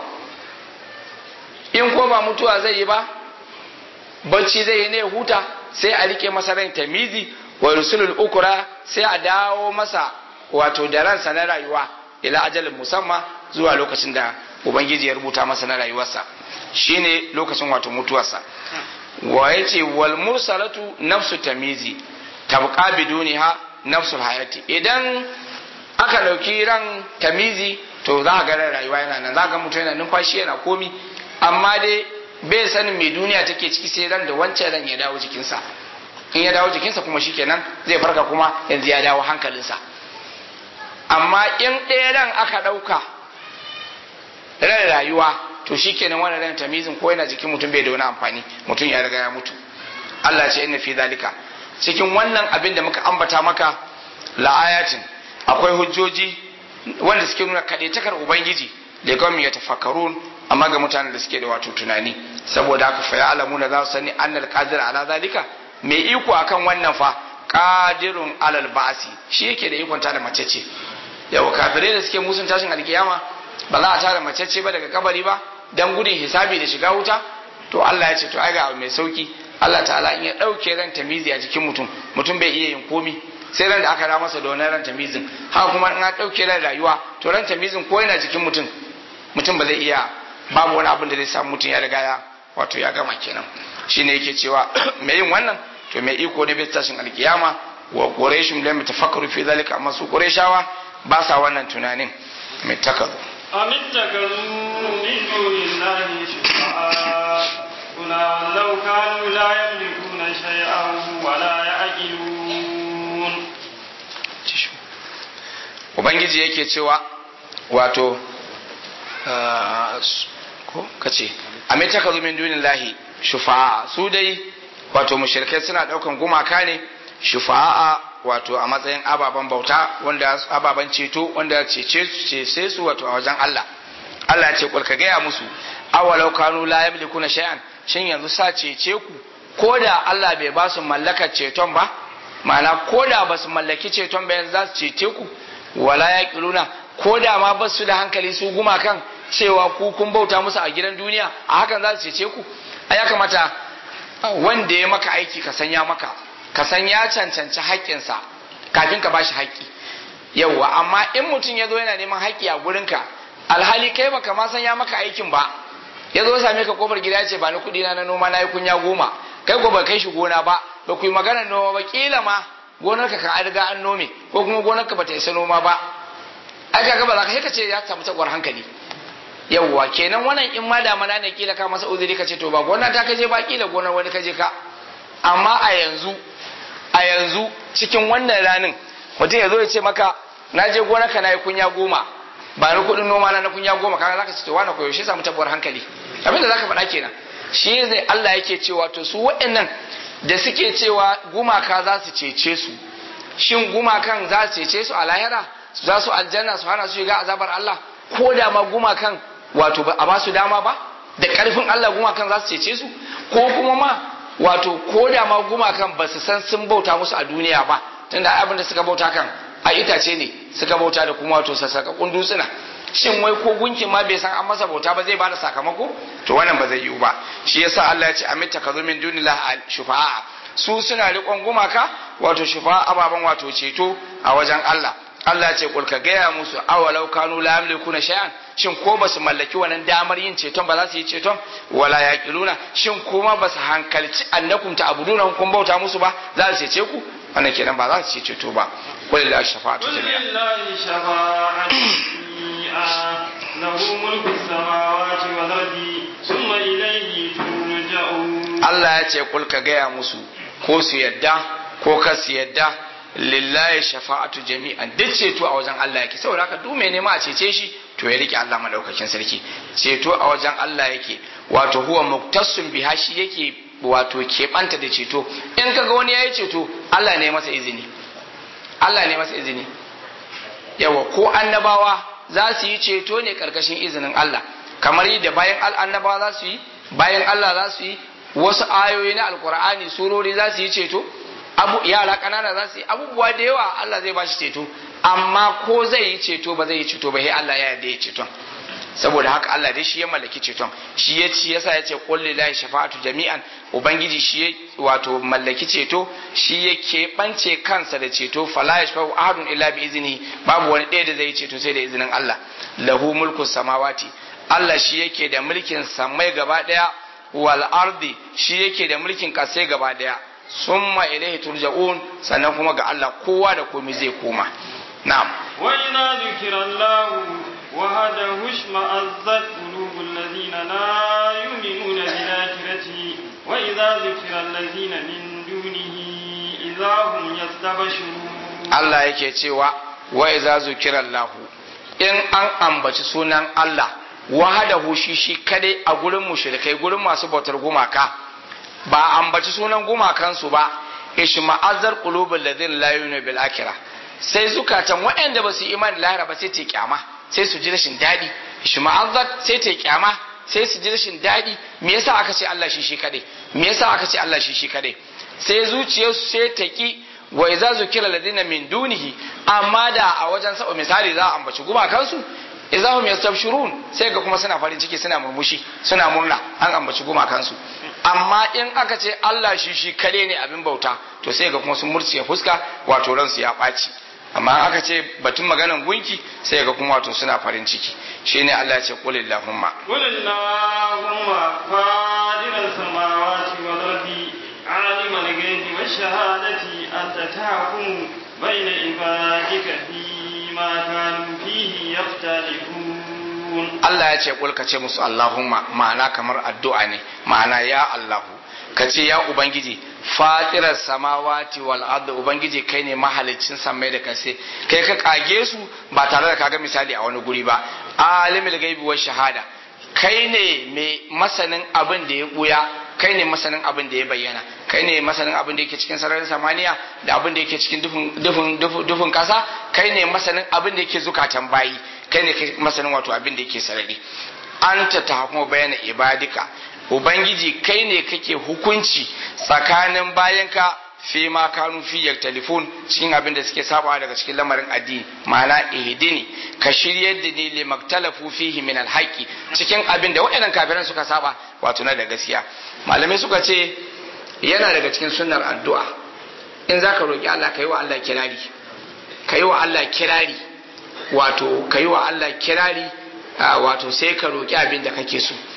in ko ba mutuwa zai yi ba bacci zai yi ne huta sai a rike masa ran tamizi wa rusulul ukra sai a dawo masa wato da ransa na rayuwa ila ajalin musamma zuwa lokacin da ubangiji ya rubuta masa na rayuwarsa shine lokacin wato mutuwarsa wa yace wal mursalatu nafsu tamizi tabqa biduniha nafsul hayati idan aka dauki ran tamizi to za ga rayuwa yana nan za ga mutum yana numfashi yana komi amma dai bai sanin me duniya take ciki sai ran da wancan ran ya dawo jikinsa in ya dawo jikinsa kuma shikenan zai farka kuma yanzu ya dawo hankalinsa amma in ɗaya ran aka ɗauka ran rayuwa to shikenan wannan ran tamizin ko yana jikin mutum bai da wani amfani mutum ya riga ya mutu Allah ce inna fi zalika cikin wannan abin da muka ambata maka la'ayatin akwai hujjoji wanda suke nuna kaɗaitakar ubangiji da gwamnati ya tafakkarun amma ga mutanen da suke da wato tunani saboda haka fa ya'lamuna za su sani annal qadir ala zalika mai iko akan wannan fa qadirun alal ba'si shi yake da ikon tada mace ce yau kafirai da suke musun tashin alkiyama ba za a tada mace ce ba daga kabari ba dan gudun hisabi da shiga wuta to Allah ya ce to ai ga mai sauki Allah ta'ala in ya dauke ran tamizi a jikin mutum bai iya yin komi sai ran da aka ra masa da wannan ran tamizin haka kuma in an dauke ran rayuwa to ran tamizin ko yana jikin mutum ba zai iya babu wani abin da zai samu mutum ya riga ya wato ya gama kenan shine yake cewa mai yin wannan to mai iko ne bai tashin alkiyama wa quraishum lam tafakkaru fi zalika amma su qurayshawa ba sa wannan tunanin mai takaru amittakazu min dunillahi shufa'a kula law kanu la yamlikuna shay'an wa la ya'qilun ubangiji yake cewa wato ko kace amittakazu min dunillahi shufa'a su dai wato mushrikai suna daukan gumaka ne shufa'a wato a matsayin ababen bauta wanda ababen ceto wanda cece su wato a wajen Allah Allah ya ce kulka gaya musu awalau kanu la yamlikuna shay'an shin yanzu sa cece ku koda Allah bai ba su mallakar ceton ba ma'ana koda ba su mallaki ceton ba yanzu za su cece ku wala yaqiluna koda ma ba su da hankali su gumakan cewa ku kun bauta musu a gidan duniya a hakan za su cece ku a ya kamata wanda ya maka aiki ka san ya maka ka san ya cancanci haƙƙinsa kafin ka bashi haƙƙi yawwa amma in mutum ya zo yana neman haƙƙi a gurinka alhali kai baka ma san ya maka aikin ba ya zo same ka kofar gida ya ce ba ni kuɗi na noma na yi kunya 10 kai ko ba kai shi gona ba ku yi maganar noma ba kila ma gonarka kan an riga an nome ko kuma gonarka ba ta isa noma ba ai kaga ba za ka sai ka ce ya samu takwar hankali yawwa kenan wannan in ma damana ne kila ka masa uzuri ka ce to ba gona ta kaje ba kila gonar wani kaje ka amma a yanzu cikin wannan ranin mutum ya zo ya ce maka na je gonarka na yi kunya 10 ba ni kuɗin noma na kunya 10 kaga za ka ce to wani koyo shi samu takwar hankali abinda za ka faɗa kenan shi ne Allah yake cewa to su waɗannan da suke cewa gumaka za su cece su shin gumakan za su cece su a lahira za su aljanna su hana su shiga azabar Allah ko da ma gumakan wato a ba su dama ba da karfin Allah gumakan za su cece su ko kuma ma wato ko da ma gumakan ba su san sun bauta musu a duniya ba tunda abin da suka bauta kan a itace ne suka bauta da kuma wato sassakakun dutsuna shin wai ko gunkin ma bai san an masa bauta ba zai bada sakamako to wannan ba zai yiwu ba shi yasa Allah ya ce amitta kazu min dunillahi shufa'a su suna riƙon gumaka wato shufa'a ababan wato ceto a wajen Allah Allah ya ce kul ka gaya musu awalau kanu la yamlikuna shay'an shin ko ba su mallaki wannan damar yin ceton ba za su yi ceton wala yaqiluna shin kuma ba su hankalci annakum ta abuduna kun bauta musu ba za su cece ku wannan kenan ba za su yi ceto ba wallahi shafa'atu له ملك السماوات والأرض ثم إليه ترجعون Allah ya ce kul ka gaya musu ko su yadda ko ka su yadda lillahi shafa'atu jami'an duk ceto a wajen Allah yake saboda haka duk mai nema a cece shi to ya rike Allah madaukakin sarki ceto a wajen Allah yake wato huwa muktassun biha shi yake wato keɓanta da ceto in kaga wani yayi ceto Allah ne masa izini Allah ne masa izini yawa ko annabawa za su yi ceto ne karkashin izinin Allah kamar yadda bayan annabawa za su yi bayan Allah za su yi wasu ayoyi na alkur'ani surori za su yi ceto yara kanana za su yi abubuwa da yawa Allah zai ba shi ceto amma ko zai yi ceto ba zai yi ceto ba sai Allah ya yarda ya ceton saboda haka Allah dai shi ya mallaki ceton shi ya ci yasa ya ce qul lillahi shafa'atu jami'an ubangiji shi ya wato mallaki ceto shi ya keɓance kansa da ceto fala yashfa'u ahadun illa bi izni babu wani ɗaya da zai yi ceto sai da izinin Allah lahu mulku samawati Allah shi yake da mulkin samai gaba daya wal ardi shi yake da mulkin kasai gaba daya summa ilaihi turja'un sannan kuma ga Allah kowa da komai zai koma na'am wa idza dhukira Allah wahdahu ishma'azzat qulubul ladina la yu'minuna bil akhirati wa idza dhukira allazina min dunihi idza hum yastabshirun Allah yake cewa wa idza dhukira Allah in an ambaci sunan Allah wahdahu shi kadai a gurin mushrikai gurin masu bautar gumaka ba ambaci sunan gumakansu ba ishma'azzar qulubul ladina la yu'minu bil akhirah sai zukatan waɗanda ba su imani lahira ba sai ta kyama sai su ji rashin daɗi ishma'azzar sai ta kyama sai su ji rashin daɗi me yasa aka ce Allah shi kadai me yasa aka ce Allah shi kadai sai zuciyarsu sai ta ki wa idza zukira ladina min dunihi amma da a wajen sa misali za a ambaci gumakansu idza hum yastabshirun sai ga kuma suna farin ciki suna murmushi suna murna an ambaci gumakansu amma in aka ce Allah shi kare ne abin bauta to sai ga kuma sun murciya fuska wato ransu ya ɓaci amma aka ce batun maganan gunki sai ga kuma wato suna farin ciki shine Allah ya ce qul illahumma fadilan samawati wal ardi alimal ghaibi wash shahadati anta tahkumu bayna ibadika fima kanu fihi yaftalifun Allah ya ce kul ka ce musu Allahumma ma'ana kamar addu'a ne ma'ana ya Allahu ka ce ya ubangiji fatirar samawati wal ardi ubangiji kai ne mahalicin sammai da kasai kai ka kage su ba tare da kaga misali a wani guri ba alimul gaibi wa shahada kai ne mai masanin abin da ya buya kai ne masanin abin da ya bayyana kai ne masanin abin da yake cikin sararin samaniya da abin da yake cikin dufin kasa kai ne masanin abin da yake zukatan bayi kai ne masanin wato abin da yake sarari anta tahkumu bayana ibadika ubangiji kai ne kake hukunci tsakanin bayanka fi ma kanu fi yaktalifun cikin abin da suke sabawa daga cikin lamarin addini ma'ana ihdini ka shiryar da ni li maktalafu fihi min alhaqi cikin abin da waɗannan kafiran suka saba wato na da gaskiya malamai suka ce yana daga cikin sunnar addu'a in zaka roki Allah kai wa Allah kirari kai wa Allah kirari wato kai wa Allah kirari wato sai ka roki abin da kake so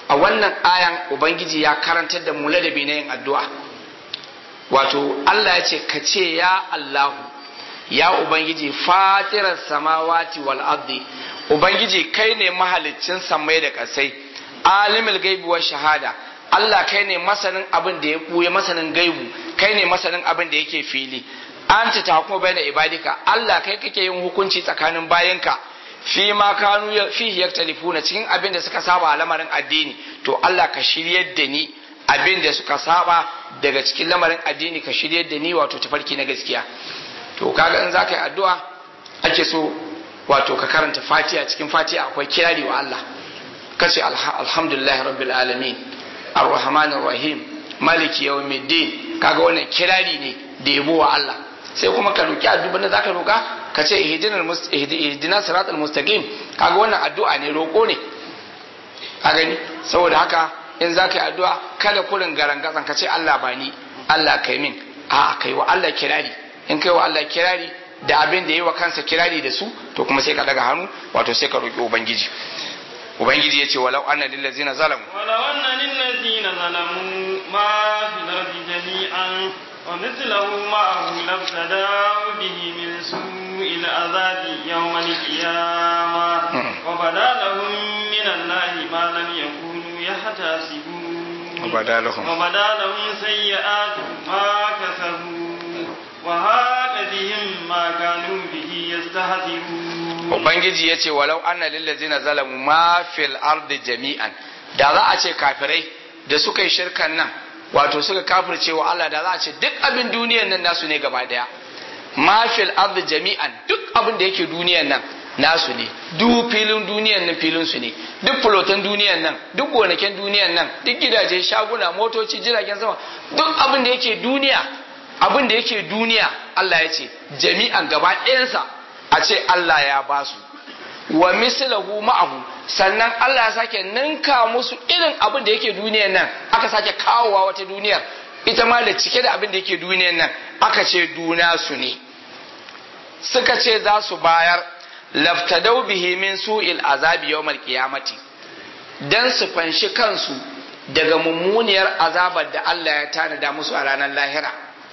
a wannan ayan ubangiji ya karantar da mu ladabi na yin addu'a. Wato Allah ya ce ka ce ya Allahu ya ubangiji fatirar samawati wal ardi, ubangiji kai ne mahaliccin sammai da ƙasai, alimul gaibi wa shahada, Allah kai ne masanin abin da ya buye, masanin gaibu, kai ne masanin abin da yake fili. Anta tahkumu baina ibadika, Allah kai kake yin hukunci tsakanin bayinka, fi ma kanu fihi yaktalifuna, cikin abin da suka saba a lamarin addini. To Allah ka shiryar da ni abin da suka saba daga cikin lamarin addini, ka shiryar da ni wato tafarki na gaskiya. To kaga in zaka yi addu'a ake so wato ka karanta Fatiha, cikin Fatiha akwai kirari wa Allah, kace alhamdulillahi rabbil alamin arrahmanir rahim maliki yawmiddin, kaga wannan kirari ne da yabo wa Allah. Sai kuma ka roki addu'a da zaka roka, kace ihdinas siratal mustaqim, kaga wannan addu'a ne, roko ne, ka gani. Saboda haka in zaka yi addu'a kada kurin garangatsan kace Allah bani, Allah kai min, a kai wa Allah kirari. In kai wa Allah kirari da abin da yi wa kansa kirari da su, to kuma sai ka daga hannu wato sai ka roki ubangiji. Ubangiji ya ce walau anna lil ladzina zalamu ma fil ardi jami'an wa mithluhu ma'ahu labtada'u bihi min su'il azabi yawm al-qiyamah wa badalahum min Allahi ma lam yakunu yahtasibun wa badalahum sayyi'atu ma kasabu wa haqa bihim ma kanu bihi yastahzi'un. Ubangiji ya ce walau anna lillazina zalamu ma fil ardi jami'an, da za a ce kafirai da suka yi shirkan nan wato suka kafirce wa Allah, da za a ce duk abin duniyan nan nasu ne gaba daya. Ma fil ardi jami'an, duk abin da yake duniyan nan nasu ne, duk filin duniyan nan filin su ne, duk fulotan duniyan nan, duk gonakin duniyan nan, duk gidaje, shaguna, motoci, jiragen sama, duk abin da yake duniya, abin da yake duniya Allah ya ce jami'an gaba ɗayansa a ce Allah ya ba su, wa mislahu ma'ahu, sannan Allah ya sake ninka musu irin abin da yake duniyar nan, aka sake kawowa wata duniyar ita ma da cike da abin da yake duniyar nan, aka ce duna su ne. Suka ce za su bayar laftadau bihi min su'il azabi yawmal qiyamati, dan su fanshi kansu daga mummuniyar azabar da Allah ya tanada musu a ranar lahira.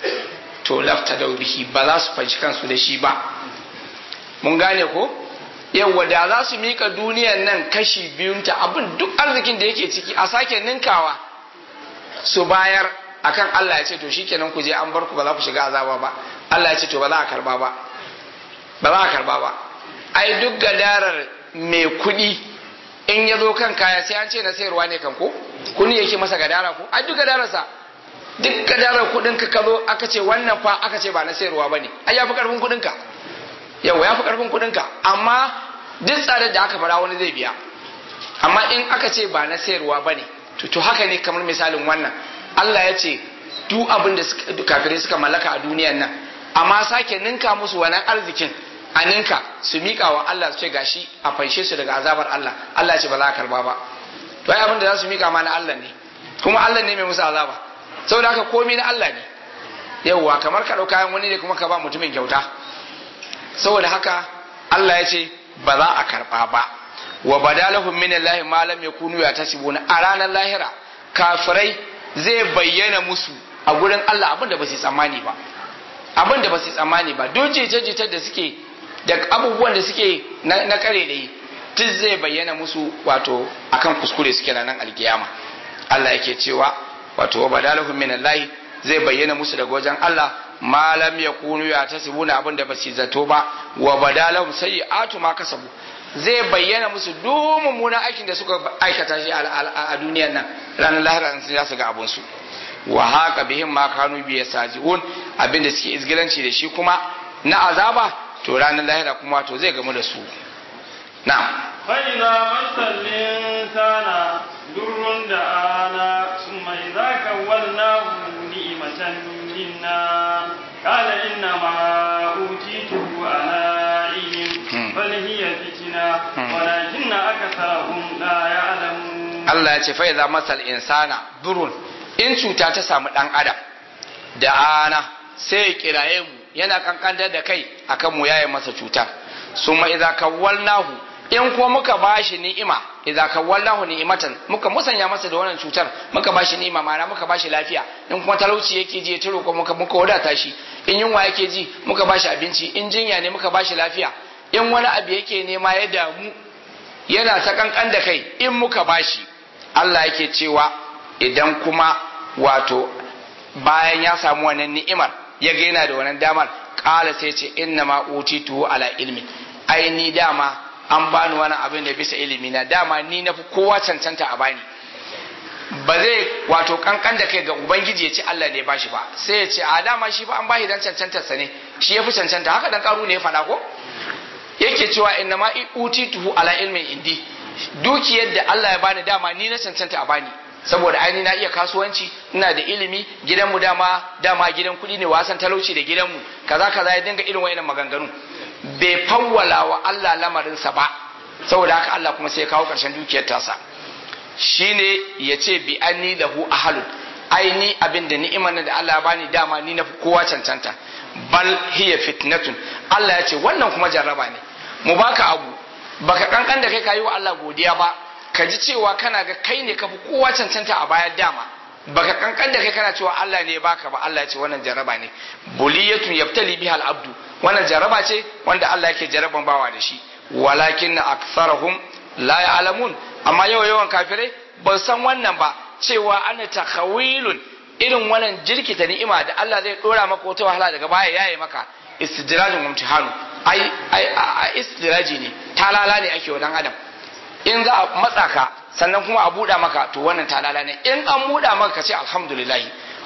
To laftadau bihi, ba za su fanshi kansu da shi ba. Mun gane ko? Yawwa da za su mika duniyan nan kashi biyunta, abin duk arzikin da yake ciki a sake ninkawa su bayar akan Allah ya ce to shikenan ku je an bar ku, ba za ku shiga azaba ba. Allah ya ce to ba za a karba ba, ba za a karba ba. Ai duk gadarar mai kuɗi in ya zo kan kaya sai an ce na sayarwa ne kan ko? Kuni yake masa gadara ko? Ai duk gadararsa, duk gadarar kuɗin ka zo aka ce wannan fa aka ce ba na sayarwa ba ne, ai ya fi ƙarfin kuɗin ka. Yawa ya fi karfin kudinka, amma duk tsadar da aka fara wani zai biya. Amma in aka ce ba na sayarwa ba ne, to haka ne kamar misalin wannan. Allah ya ce duk abin da kafirai suka mallaka a duniyan nan, amma sake ninka musu wannan arzikin a ninka su miƙa wa Allah su ce gashi a fanshe su daga azabar Allah. Allah ce ba za a karba ba. To ai abin da za su miƙa ma na Allah ne, kuma Allah ne mai musu azaba. Saboda haka komai na Allah ne. Yawwa kamar ka ɗauka kayan wani ne kuma ka ba mutumin kyauta. Saboda haka Allah ya ce ba za a karba ba. Wa badalahum min Allahi ma lam yakunu yatasibuna, a ranar lahira kafirai zai bayyana musu a gurin Allah abin da ba su tsammani ba, abin da ba su tsammani ba. Duk jita da suke da abubuwan da suke na kare da yi duk zai bayyana musu wato akan kuskure suke ranar alkiyama. Allah yake cewa wato wa badalahum min Allahi zai bayyana musu daga wajen Allah ma lam yakunu yatasibuna, abin da basu zato ba. Wa badalahum sayyi'atu ma kasabu, zai bayyana musu duk mummunan aikin da suka aikata shi a duniyar nan, ranar lahira sun za su ga abun su. Wa haqa bihim ma kanu bi yasajiun, abin da suke izgilanci da shi kuma na azaba, to ranar lahira kuma to zai gamu da su. Na'am. Fa idza masal insana durrun da'ana thumma idza kawwalnahu ni'matan minna qala inna ma utitu ala ilm bal hiya fitna walakinna akatharahum la ya'lamun. Allah ya ce fa idza masal insana durrun, in cuta ta samu dan adam da ana sai ya kiraye mu, yana kankantar da kai akan mu yaye masa cutar. Summa idza kawwalnahu, in kuma muka bashi ni'ima idza kawallahu ni'matan muka musanya masa da wannan cutar muka bashi ni'ima ma'ana muka bashi lafiya in kuma talauci yake ji ya tiro ko muka wadata shi in yunwa yake ji muka bashi abinci in jinya ne muka bashi lafiya in wani abu yake nema ya damu yana ta kankan da kai in muka bashi Allah yake cewa idan kuma wato bayan ya samu wannan ni'imar ya ga yana da wannan damar kala sai ce inna ma utitu ala ilmi ai ni dama an bani wani abin da bisa ilimi na dama ni nafi kowa cancanta a bani ba zai wato kankan da kai ga ubangiji ya ce Allah ne bashi ba sai ya ce a dama shi fa an bashi dan cancantar sa ne shi yafi cancanta haka dan karu ne ya faɗa ko yake cewa inna ma utituhu ala ilmin indi dukiyar da Allah ya bani dama ni na cancanta a bani saboda aini na iya kasuwanci ina da ilimi gidanmu dama gidan kuɗi ne wasan talauci da gidanmu kaza ya dinga irin wayannan maganganu bai fawwala wa Allah lamarinsa ba saboda haka Allah kuma sai ya kawo ƙarshen dukiyar tasa shine ya ce bi anni lahu ahalun aini abin da ni'imar da Allah ya bani dama ni na kowa cancanta bal hiya fitnatun Allah ya ce wannan kuma jarraba ne mu baka abu baka kankan da kai kayi wa Allah godiya ba ka ji cewa kana ga kai ne kafi kowa cancanta a bayan dama baka kankan da kai kana cewa Allah ne baka ba Allah ya ce wannan jarraba ne buliyatun yabtali biha al-abdu wannan jarraba ce wanda Allah yake jarraban bawa da shi walakin aktharuhum la ya'lamun amma yawan kafirai ba san wannan ba cewa ana takhawilun irin wannan jirkita ni'ima da Allah zai dora maka wata wahala daga baya yayi maka istidrajun imtihanu ai istidraji ne talala ne ake wa dan adam in za a matsa ka sannan kuma a buɗa maka to wannan talala ne in an buɗa maka ka ce alhamdulillah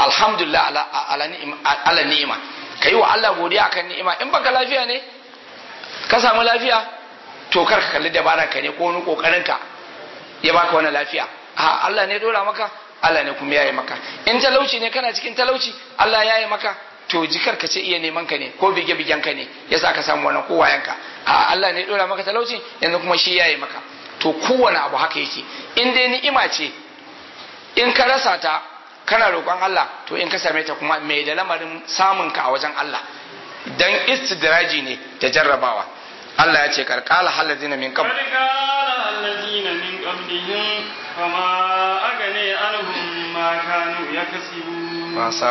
ala ni'ima ka yi wa Allah godiya akan ni'ima in baka lafiya ne ka samu lafiya to kar ka kalli dabarar ka ne ko wani kokarin ka ya baka wannan lafiya a Allah ne dora maka Allah ne kuma yayi maka in talauci ne kana cikin talauci Allah yayi maka to jikar ka ce iya neman ka ne ko bige bigen ka ne yasa ka samu wannan kowayenka a Allah ne dora maka talauci yanzu kuma shi yayi maka to kowane abu haka yake in dai ni'ima ce in ka rasa ta kana roƙon Allah to in ka same ta kuma mai da lamarin samun ka a wajen Allah dan istidraji ne da jarrabawa Allah ya ce karqala halazina min qabl karqala halazina min qablihim fama agani anhum ma kanu yakasibun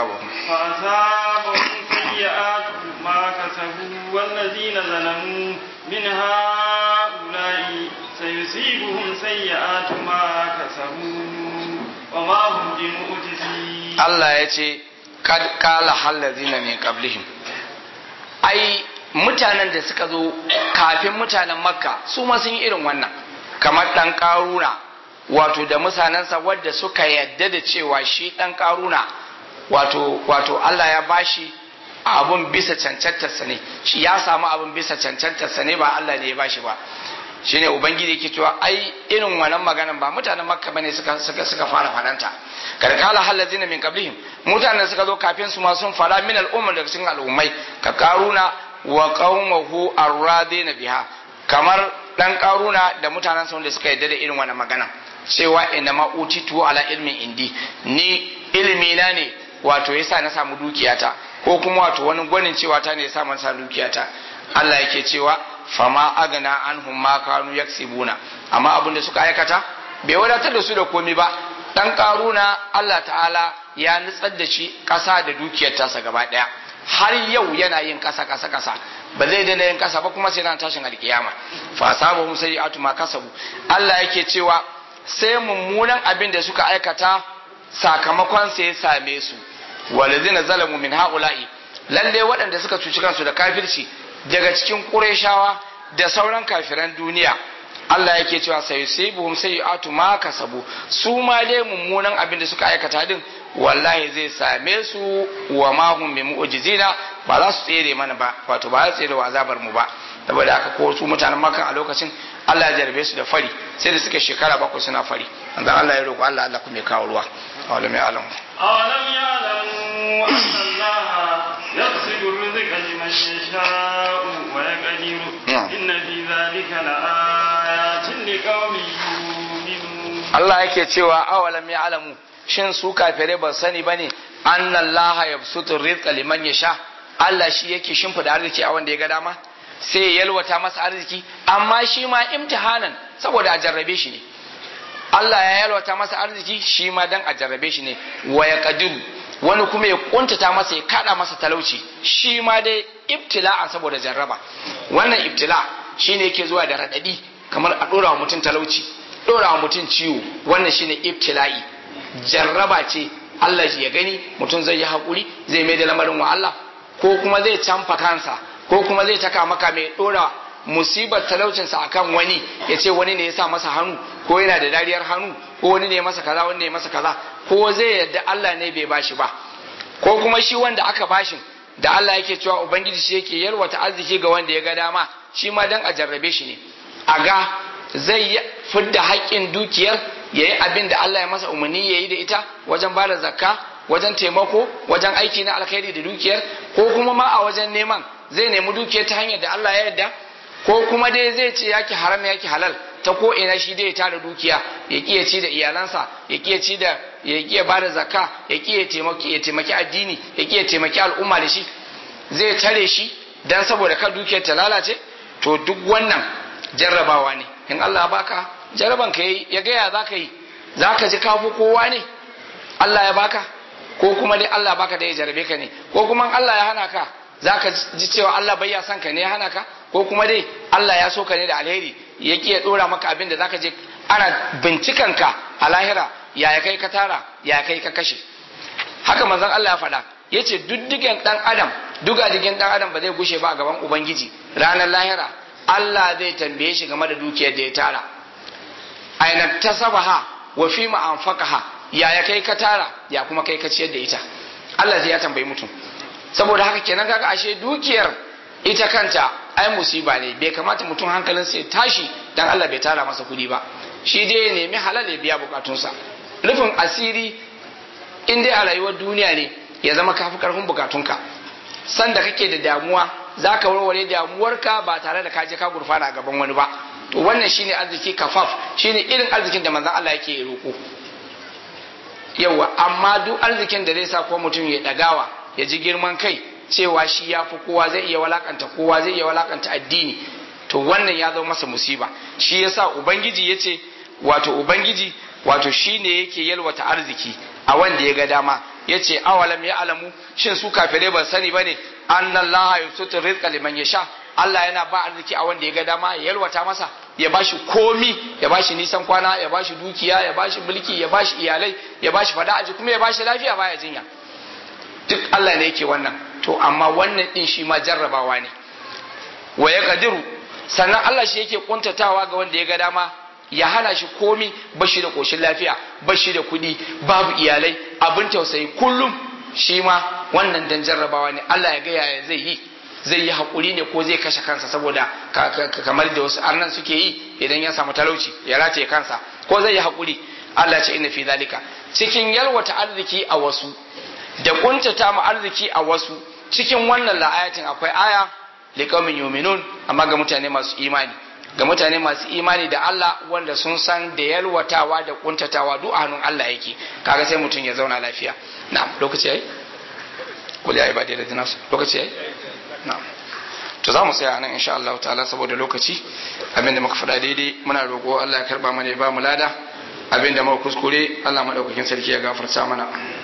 فأصابهم سيئات ما كسبوا والذين ظلموا من هؤلاء سيصيبهم سيئات ما كسبوا وما هم بمعجزين الله يجي قد قال الذين من قبلهم ai mutanen da suka zo kafin mutanen makka su ma sun yi irin wannan kamar dan karuna wato da mutanensa wadda suka yadda da cewa shi dan karuna wato Allah ya bashi abun bisa cancantarsa ne shi ya samu abun bisa cancantarsa ne ba Allah ne ya bashi ba shine ubangiji yake cewa ai irin wannan maganan ba mutanen makka bane suka fara faranta karkala halazina min qablihim mutanen suka zo kafin su ma sun fara min al'umma daga cikin al'ummai ka karuna wa qaumahu arradina biha kamar dan karuna da mutanen sa wanda suka yadda da irin wannan magana cewa inna ma utitu ala ilmin indi ni ilimi na ne wato yasa na samu dukiyata ko kuma wato wani gwanin cewa ta ne yasa man samu dukiyata Allah yake cewa fama agana anhum ma kanu yaksibuna amma abinda suka aikata bai wadatar da su da komai ba dan karuna Allah ta'ala ya nutsar da shi kasa da dukiyar tasa gaba daya har yau yana yin kasa ba zai daina yin kasa ba kuma sai ran tashin alkiyama fa sabahu sayi'atu ma kasabu Allah yake cewa sai mummunan abin da suka aikata sakamakon sai ya same su walazina zalamu min haula'i lalle waɗanda suka cuci kansu da kafirci daga cikin qurayshawa da sauran kafiran duniya Allah yake cewa sayusibuhum sayi'atu ma kasabu su ma dai mummunan abin da suka aikata din wallahi zai same su wa ma hum bi mu'jizina ba za su tsere mana ba wato ba za su tsere wa azabar mu ba saboda haka ko su mutanen Makka a lokacin Allah ya jarbe su da fari sai da suka shekara 7 suna fari dan Allah ya roƙo Allah kuma ya kawo ruwa awalam ya alamu أن الله يقصد الرزق لمن يشاء ويقدر إن في ذلك لآيات لقوم يؤمنون الله yake cewa awalam ya alamu shin su kafirai ba sani bane annallaha yabsutu rizqa liman yasha Allah shi yake shimfida arziki a wanda ya ga dama sai ya yalwata masa arziki, amma shi ma imtihanan saboda a jarrabe shi ne. Allah ya yalwata masa arziki shi ma dan a jarrabe shi ne. Wa ya qadiru, wani kuma ya kuntata masa ya kada masa talauci, shi ma dai ibtila'an saboda jarraba. Wannan ibtila shine yake zuwa da radadi, kamar a dora wa mutum talauci, dora wa mutum ciwo, wannan shine ibtila'i. Jarraba ce Allah ya gani mutum zai yi hakuri, zai mai da lamarin wa Allah, ko kuma zai canfa kansa, ko kuma zai taka maka mai dora musibar talaucinsa akan wani, ya ce wani ne ya sa masa hannu, ko yana da dariyar hannu, ko wani ne ya masa kaza, wani ne ya masa kaza, ko zai yadda Allah ne bai bashi ba, ko kuma shi wanda aka bashin da Allah yake cewa ubangiji shi yake yalwata arziki ga wanda ya ga dama, shi ma dan a jarrabe shi ne, a ga zai fidda haƙƙin dukiyar, ya yi abin da Allah ya masa umarni ya yi da ita wajen ba da zakka, wajen taimako, wajen aiki na alkhairi da dukiyar, ko kuma ma a wajen neman zai nemi dukiyar ta hanyar da Allah ya yarda, ko kuma dai zai ce yaki haram yaki halal, ta ko ina shi dai ya tara dukiya, ya kiya ci da iyalansa, ya kiya ba da zakka, ya kiya taimaki addini, ya kiya taimaki al'umma da shi, zai tare shi dan saboda kar dukiyar ta lalace. To duk wannan jarrabawa ne. In Allah baka jarraban ka yi, ya gaya za ka yi, za ka ji kafu kowa ne Allah ya baka, ko kuma dai Allah baka da ya jarrabe ka ne, ko kuma Allah ya hana ka za ka ji cewa Allah bai ya san ka ne ya hana ka, ko kuma dai Allah ya so ka ne da alheri, ya ki ya dora maka abin da za ka je ana bincikan ka a lahira, yaya kai ka tara, yaya kai ka kashe. Haka manzon Allah ya faɗa, ya ce duddigen ɗan adam, dugadigin ɗan adam ba zai gushe ba a gaban Ubangiji ranar lahira. Allah zai tambaye shi game da dukiyar da ya tara, aina tasabaha wa fi ma anfaqaha, yaya kai ka tara, ya kuma kai ka ciyar da ita. Allah zai ya tambayi mutum. Saboda haka kenan kaga ashe dukiyar ita kanta ai musiba ne, bai kamata mutum hankalin sai tashi dan Allah bai tara masa kudi ba, shi dai ya nemi halal ya biya bukatunsa. Rufin asiri in dai a rayuwar duniya ne ya zama kafi karfin bukatunka, sanda kake da damuwa zaka warware damuwarka ba tare da kaje ka gurfana a gaban wani ba. To wannan shine arziki kafaf, shine irin arzikin da manzon Allah yake roko. Yawa, amma duk arzikin da zai sa ko mutum ya dagawa, ya ji girman kai cewa shi ya fi kowa, zai iya walakanta kowa, zai iya walakanta addini, to wannan ya zama masa musiba. Shi yasa ubangiji yace wato shine yake yalwata arziki a wanda ya ga dama. Yace awalam ya alamu, shin su kafirai ban sani bane annallaha yusutu rizqa liman yasha, Allah yana ba arziki a wanda ya ga dama, ya yalwata masa, ya bashi komi, ya bashi nisan kwana, ya bashi dukiya, ya bashi mulki, ya bashi iyalai, ya bashi fada aji, kuma ya bashi lafiya baya jinya. Duk Allah ne yake wannan. To amma wannan din shi ma jarrabawa ne. Wa ya kadiru, sannan Allah shi yake kuntatawa ga wanda ya ga dama, ya hana shi komi, bashi da koshin lafiya, bashi da kudi, babu iyalai, abin tausayi kullum, shi ma wannan dan jarrabawa ne. Allah ya ga yaya zai yi hakuri ne ko zai kashe kansa, saboda kamar da wasu arnan suke yi idan ya samu talauci ya rataye kansa, ko zai yi hakuri. Allah ce inna fi zalika, cikin yalwata arziki a wasu da kuntata mu arziki a wasu, cikin wannan la'ayatin akwai aya liqaumin yu'minun, amma ga mutane masu imani, ga mutane masu imani da Allah wanda sun san da yalwatawa da kuntatawa duk a hannun Allah yake. Kaga sai mutum ya zauna lafiya. Na'am, lokaci yayi? Kul ya ibadi da dinas, lokaci yayi? Na'am. To za mu tsaya nan insha Allah ta'ala saboda lokaci. Abinda muka faɗa daidai muna roƙo Allah ya karba mana ya ba mu lada, abinda muka kuskure Allah madaukakin sarki ya gafarta mana.